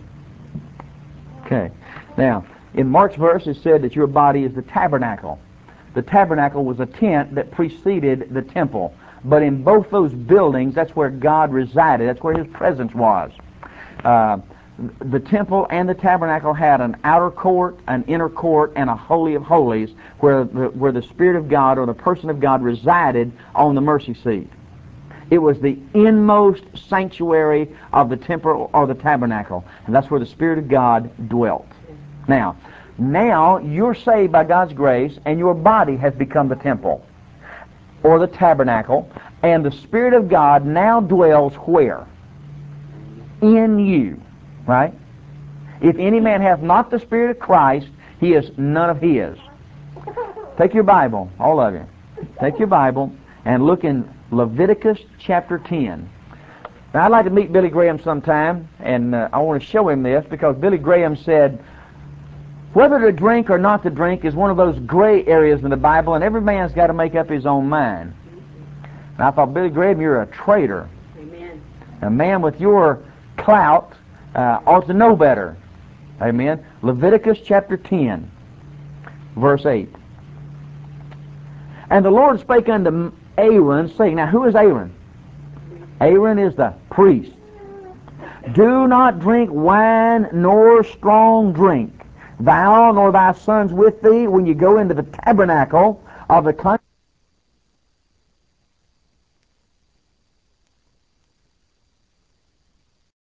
Speaker 2: Okay. Now, in Mark's verse, it said that your body is the tabernacle. The tabernacle was a tent that preceded the temple. But in both those buildings, that's where God resided. That's where His presence was. The temple and the tabernacle had an outer court, an inner court, and a holy of holies where the Spirit of God or the person of God resided on the mercy seat. It was the inmost sanctuary of the temple or the tabernacle, and that's where the Spirit of God dwelt. Now you're saved by God's grace, and your body has become the temple or the tabernacle, and the Spirit of God now dwells where? In you. Right? If any man hath not the Spirit of Christ, he is none of His. Take your Bible, all of you. Take your Bible and look in Leviticus chapter 10. Now, I'd like to meet Billy Graham sometime, and I want to show him this because Billy Graham said, whether to drink or not to drink is one of those gray areas in the Bible, and every man's got to make up his own mind. And I thought, Billy Graham, you're a traitor.
Speaker 3: Amen.
Speaker 2: A man with your clout ought to know better. Amen. Leviticus chapter 10, verse 8. And the Lord spake unto Aaron, saying, now who is Aaron? Aaron is the priest. Do not drink wine nor strong drink, thou nor thy sons with thee, when you go into the tabernacle of the